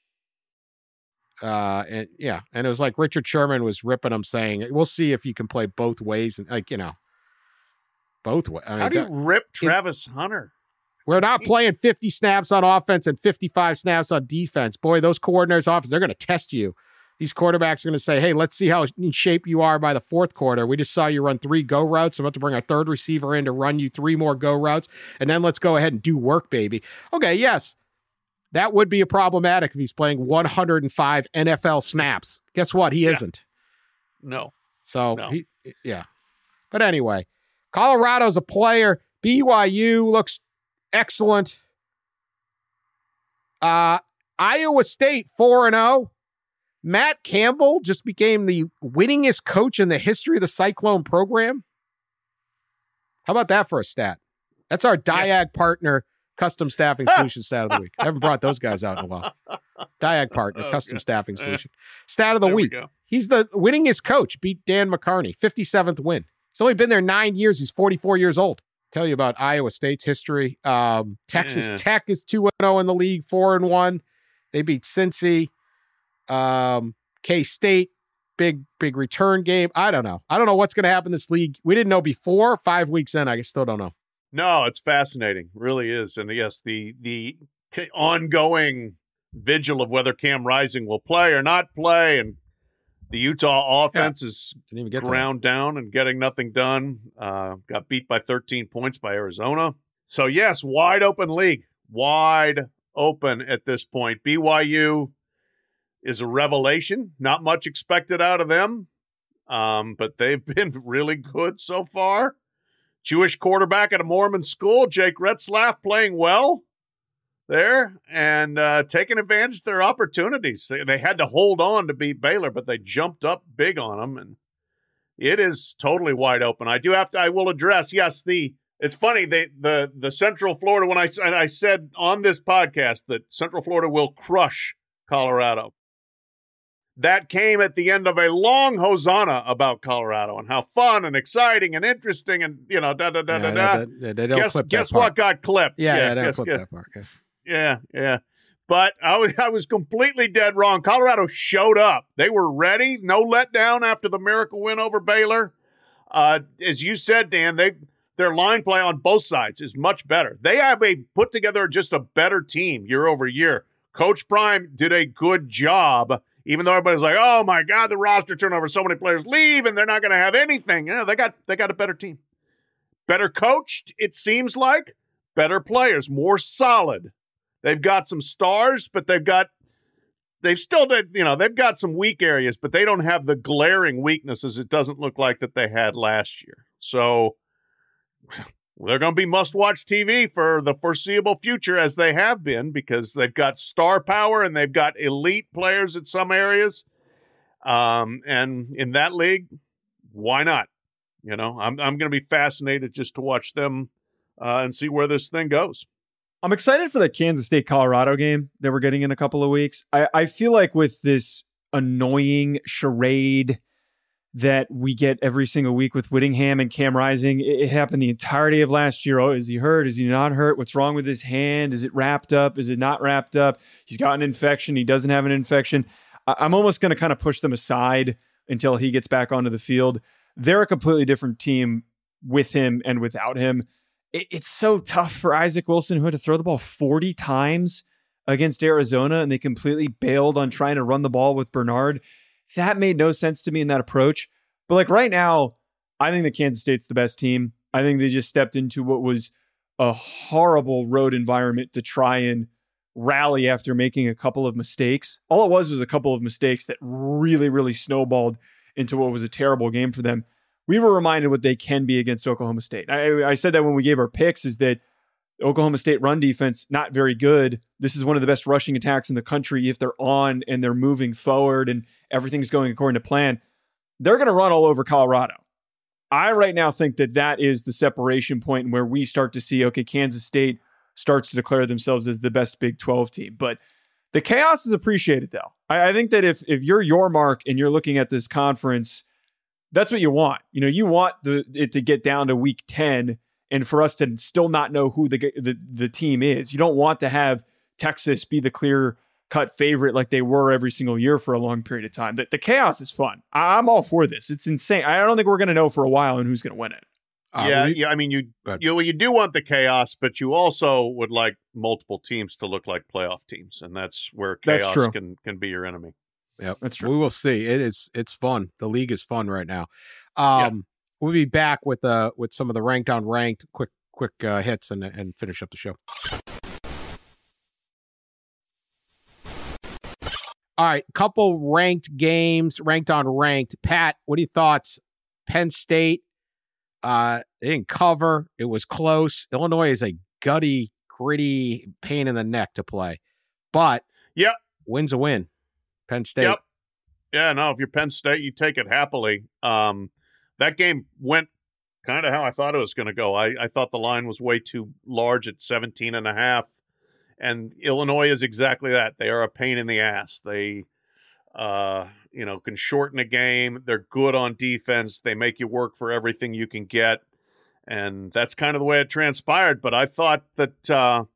And it was like Richard Sherman was ripping him, saying, "We'll see if you can play both ways." And both ways. How do you rip Travis Hunter? We're not playing 50 snaps on offense and 55 snaps on defense. Boy, those coordinators offense, they're going to test you. These quarterbacks are going to say, "Hey, let's see how in shape you are by the 4th quarter. We just saw you run 3 go routes. I'm about to bring our 3rd receiver in to run you 3 more go routes. And then let's go ahead and do work, baby." Okay, yes. That would be a problematic if he's playing 105 NFL snaps. Guess what? He isn't. No. So, But anyway, Colorado's a player. BYU looks excellent. Iowa State 4-0. Matt Campbell just became the winningest coach in the history of the Cyclone program. How about that for a stat? That's our Diag partner custom staffing solution stat of the week. I haven't brought those guys out in a while. Diag partner, custom staffing solution. Stat of the week. He's the winningest coach, beat Dan McCarney, 57th win. He's only been there 9 years. He's 44 years old. Tell you about Iowa State's history. Texas Tech is 2-0 in the league, 4-1. They beat Cincy. K-State, big return game. I don't know. I don't know what's going to happen in this league. We didn't know before. 5 weeks in, I still don't know. No, it's fascinating. Really is. And yes, the ongoing vigil of whether Cam Rising will play or not play, and the Utah offense is ground down and getting nothing done. Got beat by 13 points by Arizona. So yes, wide open league. Wide open at this point. BYU is a revelation. Not much expected out of them, but they've been really good so far. Jewish quarterback at a Mormon school, Jake Retzlaff, playing well there and taking advantage of their opportunities. They had to hold on to beat Baylor, but they jumped up big on them, and it is totally wide open. I will address, yes, it's funny, the Central Florida, when I said on this podcast that Central Florida will crush Colorado, that came at the end of a long hosanna about Colorado and how fun and exciting and interesting and, They don't clip that guess part. What got clipped? Yeah, they don't clip that part. Yeah. But I was completely dead wrong. Colorado showed up. They were ready. No letdown after the miracle win over Baylor. As you said, Dan, their line play on both sides is much better. They have put together just a better team year over year. Coach Prime did a good job. Even though everybody's like, "Oh my God, the roster turnover, so many players leave, and they're not going to have anything." Yeah, they got a better team, better coached. It seems like better players, more solid. They've got some stars, but they've got some weak areas, but they don't have the glaring weaknesses. It doesn't look like that they had last year. So they're going to be must-watch TV for the foreseeable future, as they have been, because they've got star power and they've got elite players in some areas. And in that league, why not? I'm going to be fascinated just to watch them and see where this thing goes. I'm excited for the Kansas State-Colorado game that we're getting in a couple of weeks. I feel like with this annoying charade that we get every single week with Whittingham and Cam Rising, it happened the entirety of last year. Oh, is he hurt? Is he not hurt? What's wrong with his hand? Is it wrapped up? Is it not wrapped up? He's got an infection. He doesn't have an infection. I'm almost going to kind of push them aside until he gets back onto the field. They're a completely different team with him and without him. It's so tough for Isaac Wilson, who had to throw the ball 40 times against Arizona, and they completely bailed on trying to run the ball with Bernard. That made no sense to me in that approach. But like right now, I think that Kansas State's the best team. I think they just stepped into what was a horrible road environment to try and rally after making a couple of mistakes. All it was a couple of mistakes that really, really snowballed into what was a terrible game for them. We were reminded what they can be against Oklahoma State. I said that when we gave our picks, is that Oklahoma State run defense, not very good. This is one of the best rushing attacks in the country if they're on and they're moving forward and everything's going according to plan. They're going to run all over Colorado. I right now think that that is the separation point where we start to see, okay, Kansas State starts to declare themselves as the best Big 12 team. But the chaos is appreciated, though. I think that if you're Yormark and you're looking at this conference, that's what you want. You want it to get down to week 10 and for us to still not know who the team is. You don't want to have Texas be the clear-cut favorite like they were every single year for a long period of time. The chaos is fun. I'm all for this. It's insane. I don't think we're going to know for a while and who's going to win it. I mean, you do want the chaos, but you also would like multiple teams to look like playoff teams, and that's where chaos can be your enemy. Yep, that's true. We will see. It's fun. The league is fun right now. We'll be back with some of the ranked on ranked quick hits and finish up the show. All right, couple ranked games, ranked on ranked. Pat, what are your thoughts? Penn State, they didn't cover. It was close. Illinois is a gutty, gritty pain in the neck to play, but win's a win. Penn State. Yep. Yeah, no, if you're Penn State, you take it happily. That game went kind of how I thought it was going to go. I thought the line was way too large at 17.5. And Illinois is exactly that. They are a pain in the ass. They, can shorten a game. They're good on defense. They make you work for everything you can get. And that's kind of the way it transpired. But I thought that,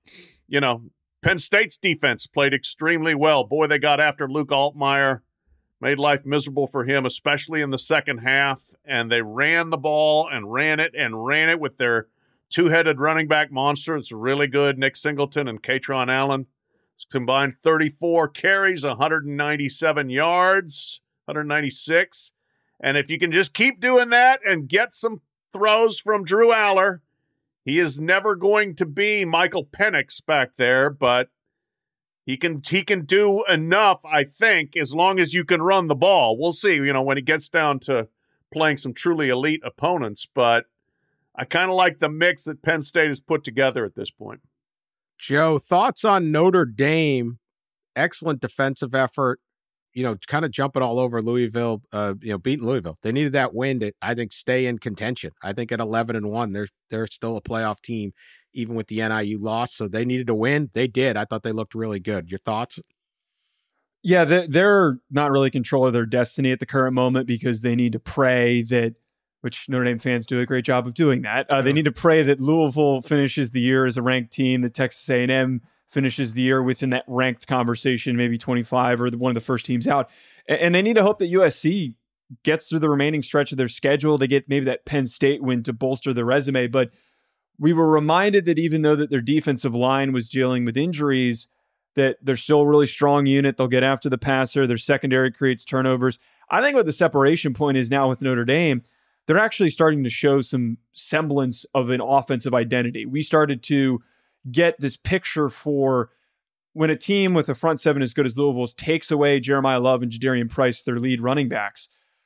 Penn State's defense played extremely well. Boy, they got after Luke Altmaier, made life miserable for him, especially in the second half. And they ran the ball and ran it with their two-headed running back monster. It's really good. Nick Singleton and Katron Allen combined 34 carries, 197 yards, 196. And if you can just keep doing that and get some throws from Drew Aller, he is never going to be Michael Penix back there, but he can do enough, I think, as long as you can run the ball. We'll see, when he gets down to playing some truly elite opponents, but I kind of like the mix that Penn State has put together at this point. Joe, thoughts on Notre Dame? Excellent defensive effort, kind of jumping all over Louisville, beating Louisville. They needed that win to, I think, stay in contention. I think at 11-1, they're still a playoff team, even with the NIU loss. So they needed to win. They did. I thought they looked really good. Your thoughts? Yeah, they're not really in control of their destiny at the current moment because they need to pray that, which Notre Dame fans do a great job of doing that. They need to pray that Louisville finishes the year as a ranked team, that Texas A&M finishes the year within that ranked conversation, maybe 25 or one of the first teams out. And they need to hope that USC gets through the remaining stretch of their schedule. They get maybe that Penn State win to bolster their resume. But we were reminded that even though that their defensive line was dealing with injuries, that they're still a really strong unit. They'll get after the passer. Their secondary creates turnovers. I think what the separation point is now with Notre Dame, they're actually starting to show some semblance of an offensive identity. We started to get this picture for when a team with a front seven as good as Louisville's takes away Jeremiah Love and Jadarian Price, their lead running backs.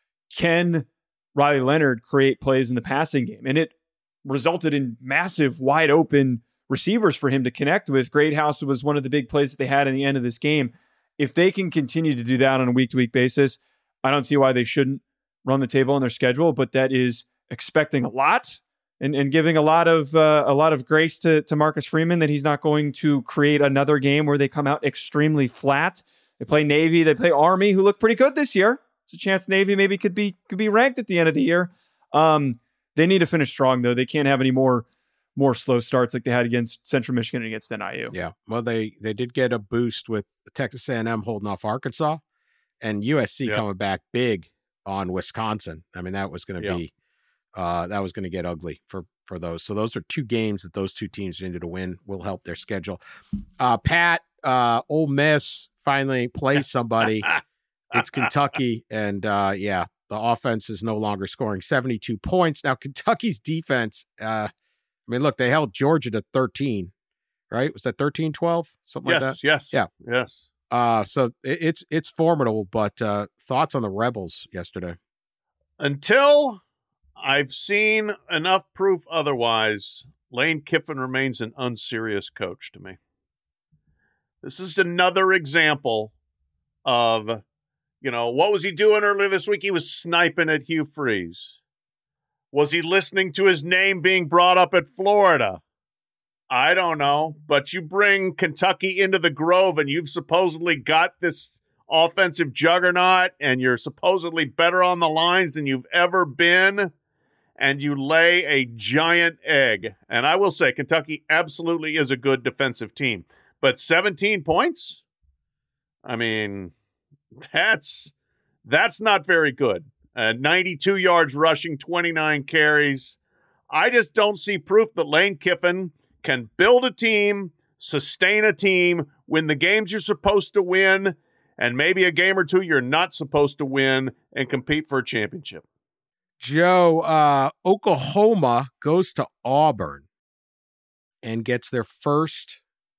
Can Riley Leonard create plays in the passing game? And it resulted in massive, wide open receivers for him to connect with. Greathouse was one of the big plays that they had in the end of this game. If they can continue to do that on a week-to-week basis, I don't see why they shouldn't run the table on their schedule, but that is expecting a lot and giving a lot of grace to Marcus Freeman that he's not going to create another game where they come out extremely flat. They play Navy, they play Army, who look pretty good this year. There's a chance Navy maybe could be ranked at the end of the year. They need to finish strong though. They can't have any more slow starts like they had against Central Michigan and against NIU. Yeah, well, they did get a boost with Texas A&M holding off Arkansas, and USC coming back big on Wisconsin. I mean, that was going to be that was going to get ugly for those. So those are two games that those two teams needed to win. Will help their schedule. Pat, Ole Miss finally plays somebody. It's Kentucky, and the offense is no longer scoring 72 points. Now, Kentucky's defense, I mean, look, they held Georgia to 13, right? Was that 13-12? Something like that? Yes. So it's formidable, but thoughts on the Rebels yesterday? Until I've seen enough proof otherwise, Lane Kiffin remains an unserious coach to me. This is another example of, what was he doing earlier this week? He was sniping at Hugh Freeze. Was he listening to his name being brought up at Florida? I don't know, but you bring Kentucky into the Grove and you've supposedly got this offensive juggernaut and you're supposedly better on the lines than you've ever been, and you lay a giant egg. And I will say Kentucky absolutely is a good defensive team, but 17 points? I mean, that's not very good. 92 yards rushing, 29 carries. I just don't see proof that Lane Kiffin can build a team, sustain a team, win the games you're supposed to win, and maybe a game or two you're not supposed to win, and compete for a championship. Joe, Oklahoma goes to Auburn and gets their first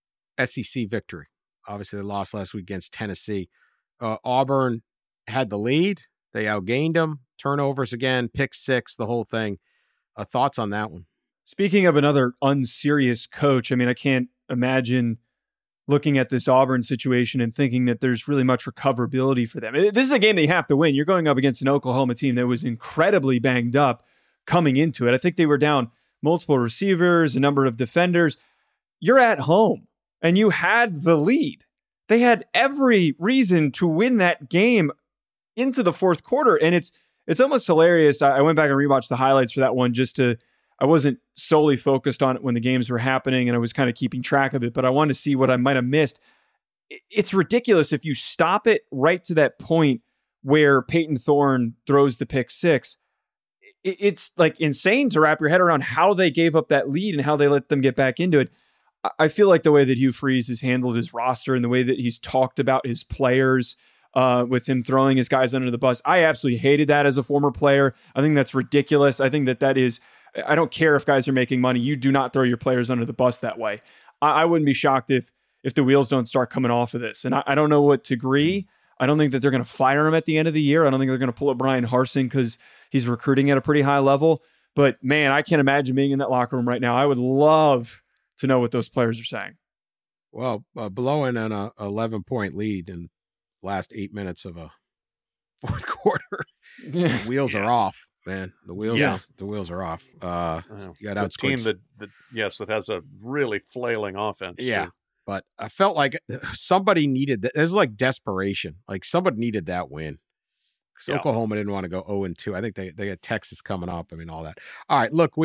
SEC victory. Obviously, they lost last week against Tennessee. Auburn had the lead. They outgained them. Turnovers again, pick six, the whole thing. Thoughts on that one? Speaking of another unserious coach, I mean, I can't imagine looking at this Auburn situation and thinking that there's really much recoverability for them. This is a game that you have to win. You're going up against an Oklahoma team that was incredibly banged up coming into it. I think they were down multiple receivers, a number of defenders. You're at home, and you had the lead. They had every reason to win that game into the fourth quarter, and it's almost hilarious. I went back and rewatched the highlights for that one I wasn't solely focused on it when the games were happening, and I was kind of keeping track of it, but I wanted to see what I might have missed. It's ridiculous if you stop it right to that point where Peyton Thorne throws the pick six. It's like insane to wrap your head around how they gave up that lead and how they let them get back into it. I feel like the way that Hugh Freeze has handled his roster and the way that he's talked about his players, with him throwing his guys under the bus, I absolutely hated that as a former player. I think that's ridiculous. I think that is, I don't care if guys are making money. You do not throw your players under the bus that way. I wouldn't be shocked if the wheels don't start coming off of this. And I don't know what to agree. I don't think that they're going to fire him at the end of the year. I don't think they're going to pull up Brian Harsin because he's recruiting at a pretty high level. But man, I can't imagine being in that locker room right now. I would love to know what those players are saying. Well, blowing an 11-point lead in the last 8 minutes of a fourth quarter, the wheels are off, man. The wheels are off. You got a team that has a really flailing offense. Yeah. Too. But I felt like somebody needed that. It was like desperation. Like somebody needed that win. Because Oklahoma didn't want to go 0-2. I think they had Texas coming up. I mean, all that. All right, look,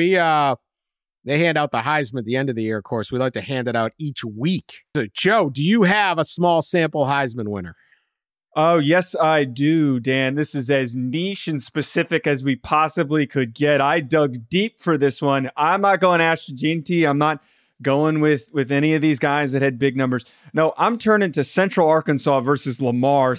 they hand out the Heisman at the end of the year, of course. We like to hand it out each week. So, Joe, do you have a small sample Heisman winner? Oh, yes, I do, Dan. This is as niche and specific as we possibly could get. I dug deep for this one. I'm not going Ashton Jeanty. I'm not going with any of these guys that had big numbers. No, I'm turning to Central Arkansas versus Lamar,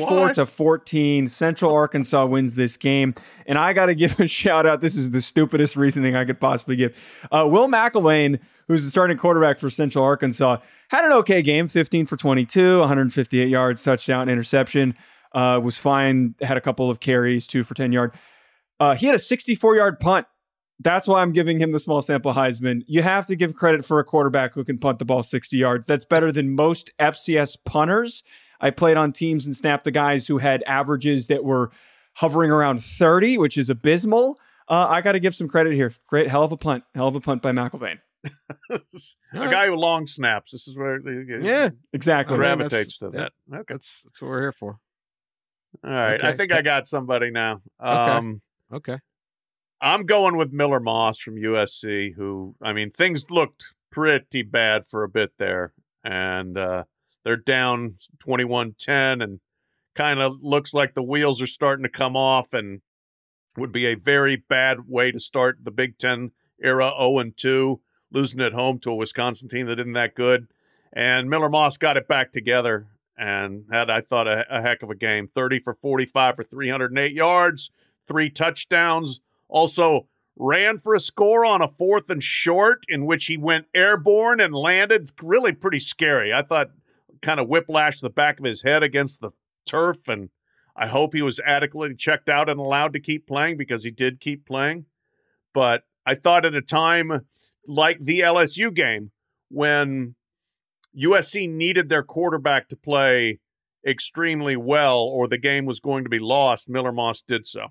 34-14. Central Arkansas wins this game. And I got to give a shout out. This is the stupidest reasoning I could possibly give. Will McElwain, who's the starting quarterback for Central Arkansas, had an okay game, 15 for 22, 158 yards, touchdown, interception. Was fine, had a couple of carries, 2 for 10 yards. He had a 64-yard punt. That's why I'm giving him the small sample Heisman. You have to give credit for a quarterback who can punt the ball 60 yards. That's better than most FCS punters. I played on teams and snapped the guys who had averages that were hovering around 30, which is abysmal. I got to give some credit here. Great, hell of a punt by McIlvain. A guy who long snaps. This is where Exactly. gravitates to that. Okay. That's what we're here for. All right. Okay. I think I got somebody now. Okay. I'm going with Miller Moss from USC, who, I mean, things looked pretty bad for a bit there. And they're down 21-10 and kind of looks like the wheels are starting to come off and would be a very bad way to start the Big Ten era 0-2, losing at home to a Wisconsin team that isn't that good. And Miller Moss got it back together and had, I thought, a heck of a game. 30 for 45 for 308 yards, 3 touchdowns. Also ran for a score on a 4th and short in which he went airborne and landed. It's really pretty scary. I thought kind of whiplashed the back of his head against the turf, and I hope he was adequately checked out and allowed to keep playing because he did keep playing. But I thought at a time like the LSU game when USC needed their quarterback to play extremely well or the game was going to be lost, Miller Moss did so.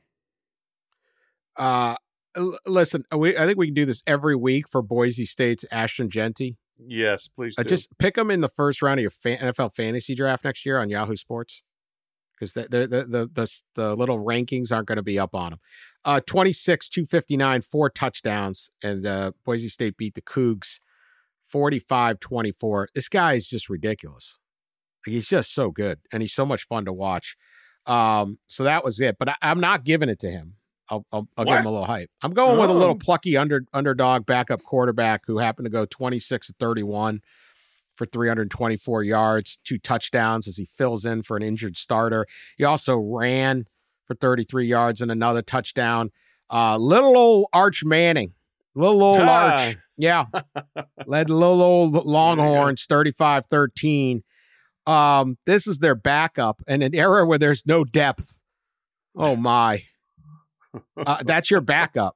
Listen, I think we can do this every week for Boise State's Ashton Jeanty. Yes, please do. Just pick him in the first round of your NFL fantasy draft next year on Yahoo Sports, because the little rankings aren't going to be up on him. 26, 259, 4 touchdowns, and Boise State beat the Cougs 45-24. This guy is just ridiculous. He's just so good, and he's so much fun to watch. So that was it, but I'm not giving it to him. I'll give him a little hype. I'm going with a little plucky underdog backup quarterback who happened to go 26-31 for 324 yards, 2 touchdowns as he fills in for an injured starter. He also ran for 33 yards and another touchdown. Little old Arch Manning. Little old Arch. Yeah. Led little old Longhorns 35-13. This is their backup in an era where there's no depth. Oh, my. That's your backup.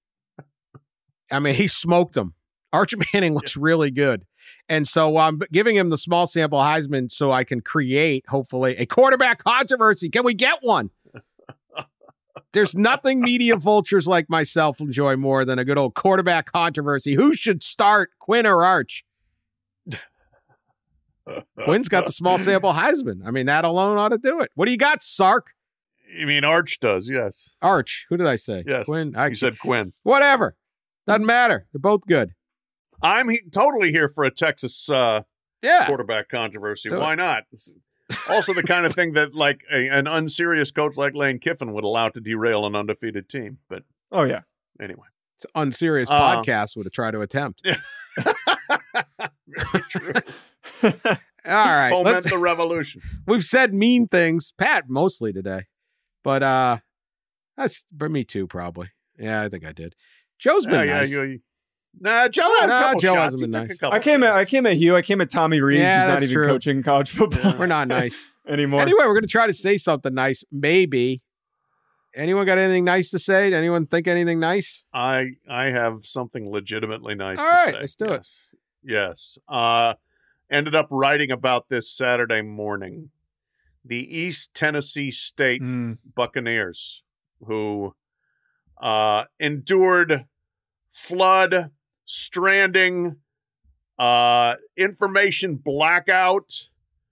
I mean, he smoked him. Arch Manning looks really good. And so I'm giving him the small sample Heisman so I can create, hopefully, a quarterback controversy. Can we get one? There's nothing media vultures like myself enjoy more than a good old quarterback controversy. Who should start, Quinn or Arch? Quinn's got the small sample Heisman. I mean, that alone ought to do it. What do you got, Sark? You mean Arch does, yes. Arch. Who did I say? Yes. Quinn? You said Quinn. Whatever. Doesn't matter. They're both good. I'm totally here for a Texas quarterback controversy. Why not? It's also the kind of thing that like an unserious coach like Lane Kiffin would allow to derail an undefeated team. But anyway. It's an unserious podcast would try to attempt. Yeah. Very true. All right. Foment the revolution. We've said mean things, Pat, mostly today. But that's for me too, probably. Yeah, I think I did. Joe's been nice. Joe had a couple Joe shots. hasn't been nice. I came at Hugh. I came at Tommy Rees, who's not even coaching college football. We're not nice anymore. Anyway, we're going to try to say something nice. Maybe. Anyone got anything nice to say? Anyone think anything nice? I have something legitimately nice All to right, say. let's do it. Yes. Ended up writing about this Saturday morning. The East Tennessee State Buccaneers, who endured flood, stranding, information blackout,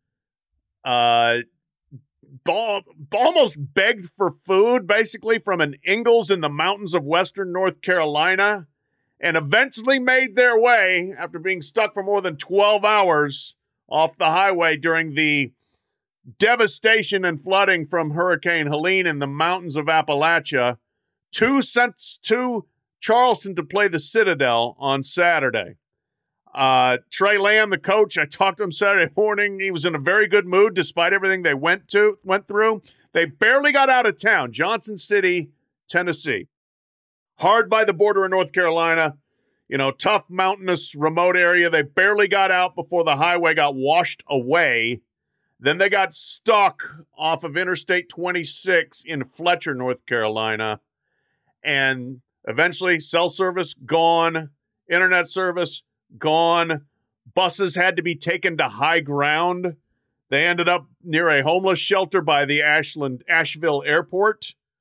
almost begged for food, basically, from an Ingalls in the mountains of western North Carolina, and eventually made their way, after being stuck for more than 12 hours off the highway during the devastation and flooding from Hurricane Helene in the mountains of Appalachia, to Charleston to play the Citadel on Saturday. Trey Lamb, the coach, I talked to him Saturday morning. He was in a very good mood despite everything they went through. They barely got out of town. Johnson City, Tennessee. Hard by the border of North Carolina. Tough, mountainous, remote area. They barely got out before the highway got washed away. Then they got stuck off of Interstate 26 in Fletcher, North Carolina. And eventually, cell service gone, internet service gone. Buses had to be taken to high ground. They ended up near a homeless shelter by the Asheville airport.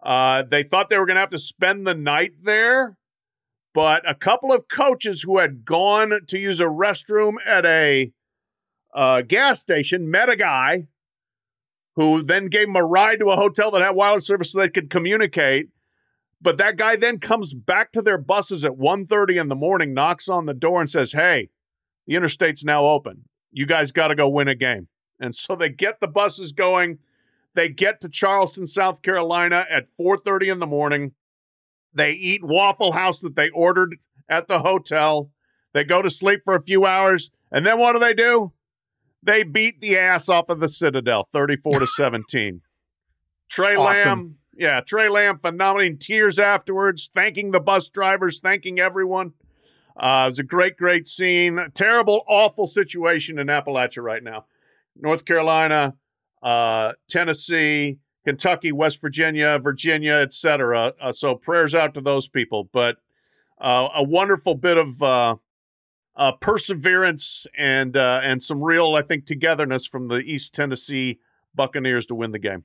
They thought they were going to have to spend the night there, but a couple of coaches who had gone to use a restroom at a gas station met a guy who then gave them a ride to a hotel that had wireless service so they could communicate. But that guy then comes back to their buses at 1:30 in the morning, knocks on the door and says, hey, the interstate's now open. You guys got to go win a game. And so they get the buses going. They get to Charleston, South Carolina at 4:30 in the morning. They eat Waffle House that they ordered at the hotel. They go to sleep for a few hours. And then what do? They beat the ass off of the Citadel, 34-17. Trey Lamb. Yeah, Trey Lamb, phenomenal. In tears afterwards, thanking the bus drivers, thanking everyone. It was a great, great scene. Terrible, awful situation in Appalachia right now. North Carolina, Tennessee, Kentucky, West Virginia, etc. So prayers out to those people. But a wonderful bit of perseverance and some real, I think, togetherness from the East Tennessee Buccaneers to win the game.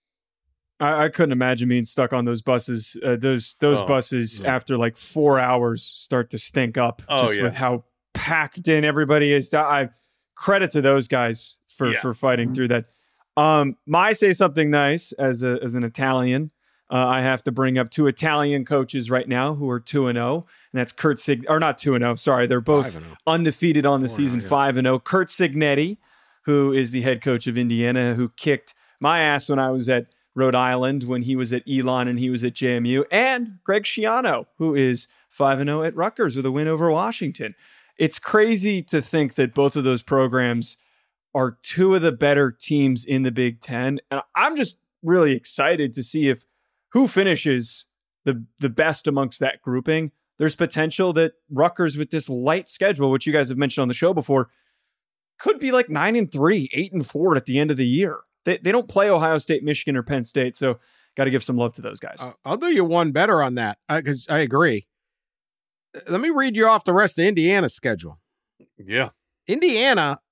I couldn't imagine being stuck on those buses. Those buses after like 4 hours start to stink up with how packed in everybody is. I credit to those guys for fighting through that. My say something nice as an Italian. I have to bring up two Italian coaches right now who are 2-0, and that's Curt Cignetti, or not 2-0. Sorry, they're both undefeated on the season, 5-0. Curt Cignetti, who is the head coach of Indiana, who kicked my ass when I was at Rhode Island, when he was at Elon and he was at JMU, and Greg Schiano, who is 5-0 at Rutgers with a win over Washington. It's crazy to think that both of those programs are two of the better teams in the Big Ten. And I'm just really excited to see who finishes the best amongst that grouping. There's potential that Rutgers, with this light schedule, which you guys have mentioned on the show before, could be like 9-3, 8-4 at the end of the year. They don't play Ohio State, Michigan, or Penn State, so got to give some love to those guys. I'll do you one better on that, because I agree. Let me read you off the rest of Indiana's schedule. Yeah. Indiana,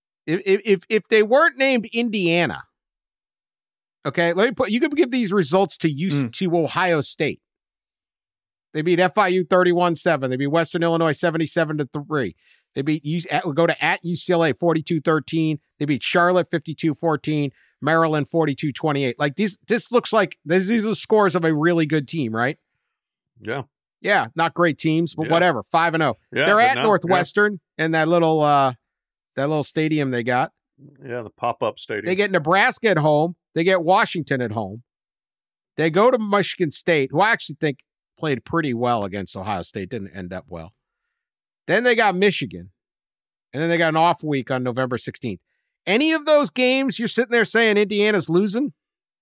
if they weren't named Indiana, okay, you could give these results to Ohio State. They beat FIU 31-7. They beat Western Illinois 77-3. They go to at UCLA 42-13. They beat Charlotte 52-14. Maryland 42-28. Like this looks like these are the scores of a really good team, right? Yeah. Yeah, not great teams, but whatever. 5-0. Yeah, they're at Northwestern and that little stadium they got. Yeah, the pop-up stadium. They get Nebraska at home. They get Washington at home. They go to Michigan State, who I actually think played pretty well against Ohio State. Didn't end up well. Then they got Michigan. And then they got an off week on November 16th. Any of those games you're sitting there saying Indiana's losing?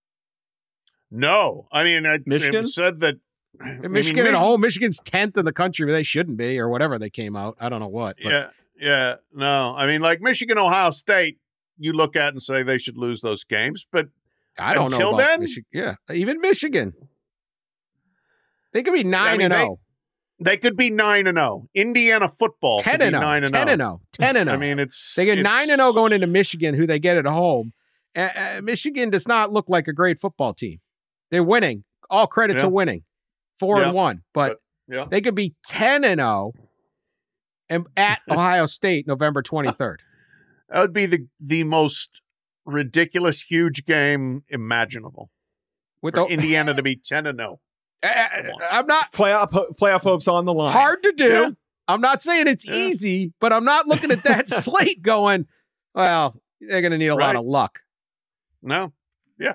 No. I mean, Michigan said that. Michigan at home. Michigan's 10th in the country, but they shouldn't be, or whatever they came out. I don't know what. But. Yeah. No. I mean, like Michigan, Ohio State, you look at and say they should lose those games, but I don't know about Michigan. Yeah, even Michigan. They could be 9-0. They could be 9-0. Indiana football 10-0. 10-0. 10-0. I mean, they get 9-0 going into Michigan, who they get at home. Michigan does not look like a great football team. They're winning. All credit to winning. 4-1, but they could be 10-0 and at Ohio State November 23rd. That would be the most ridiculous, huge game imaginable. With Indiana to be 10-0. I'm not playoff hopes on the line. Hard to do. Yeah. I'm not saying it's easy, but I'm not looking at that slate going, well, they're going to need a lot of luck. No. Yeah.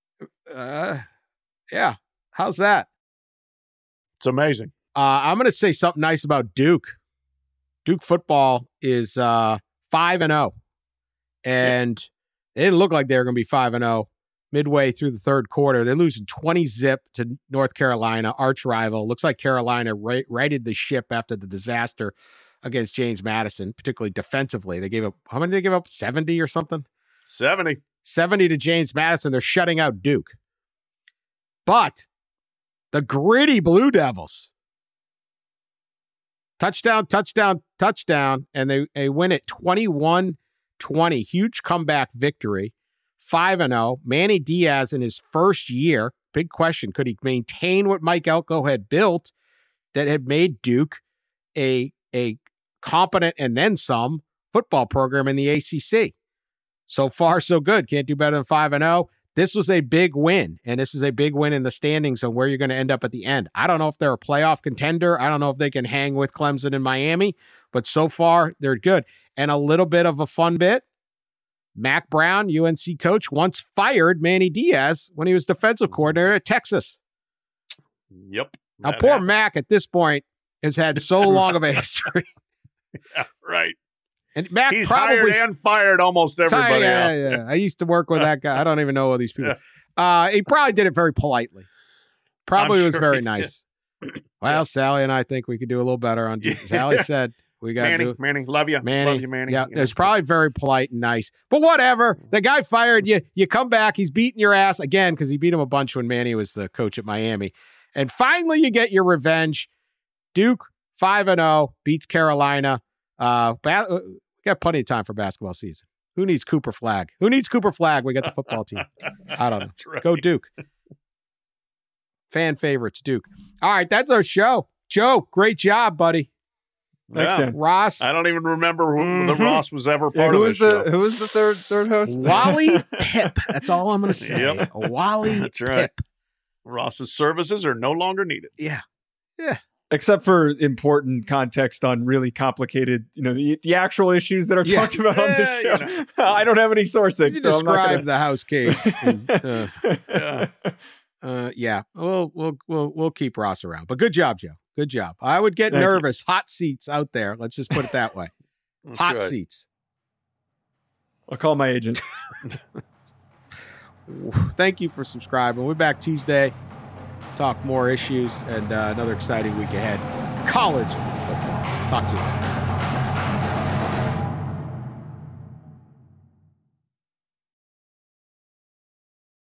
Yeah. How's that? It's amazing. I'm going to say something nice about Duke. Duke football is 5-0. And they didn't look like they were going to be 5-0 midway through the third quarter. They're losing 20-zip to North Carolina, arch rival. Looks like Carolina righted the ship after the disaster against James Madison, particularly defensively. They gave up, how many did they give up? 70 or something? 70 to James Madison. They're shutting out Duke. But the gritty Blue Devils, touchdown, and they win it 21-20. Huge comeback victory. 5-0. Manny Diaz in his first year. Big question. Could he maintain what Mike Elko had built that had made Duke a competent and then some football program in the ACC? So far, so good. Can't do better than 5-0. This was a big win, and this is a big win in the standings on where you're going to end up at the end. I don't know if they're a playoff contender. I don't know if they can hang with Clemson and Miami, but so far, they're good. And a little bit of a fun bit, Mac Brown, UNC coach, once fired Manny Diaz when he was defensive coordinator at Texas. Yep. Now, poor Mac at this point has had so long of a history. Yeah, right. And Mac He's probably hired and fired almost everybody else. Yeah. I used to work with that guy. I don't even know all these people. He probably did it very politely. Probably was very nice. Well, Sally and I think we could do a little better on Sally said we got Manny, love you. Manny. Love you, Manny. Yeah, it's probably very polite and nice. But whatever. The guy fired you. You come back. He's beating your ass again because he beat him a bunch when Manny was the coach at Miami. And finally, you get your revenge. Duke 5-0 beats Carolina. We got plenty of time for basketball season. Who needs Cooper Flagg? We got the football team. I don't know. Right. Go Duke. Fan favorites, Duke. All right, that's our show. Joe, great job, buddy. Thanks, Dan. Ross. I don't even remember who the Ross was ever part of this show. Who was the third host? Wally Pip. That's all I'm going to say. Yep. Wally That's right. Pip. Ross's services are no longer needed. Yeah. Except for important context on really complicated, the actual issues that are talked about on this show. I don't have any sourcing. You so describe I'm not the house case. Yeah. We'll keep Ross around. But good job, Joe. Good job. I would get nervous. Hot seats out there. Let's just put it that way. Hot seats. I'll call my agent. Thank you for subscribing. We'll be back Tuesday. Talk more issues and another exciting week ahead. College football. Talk to you.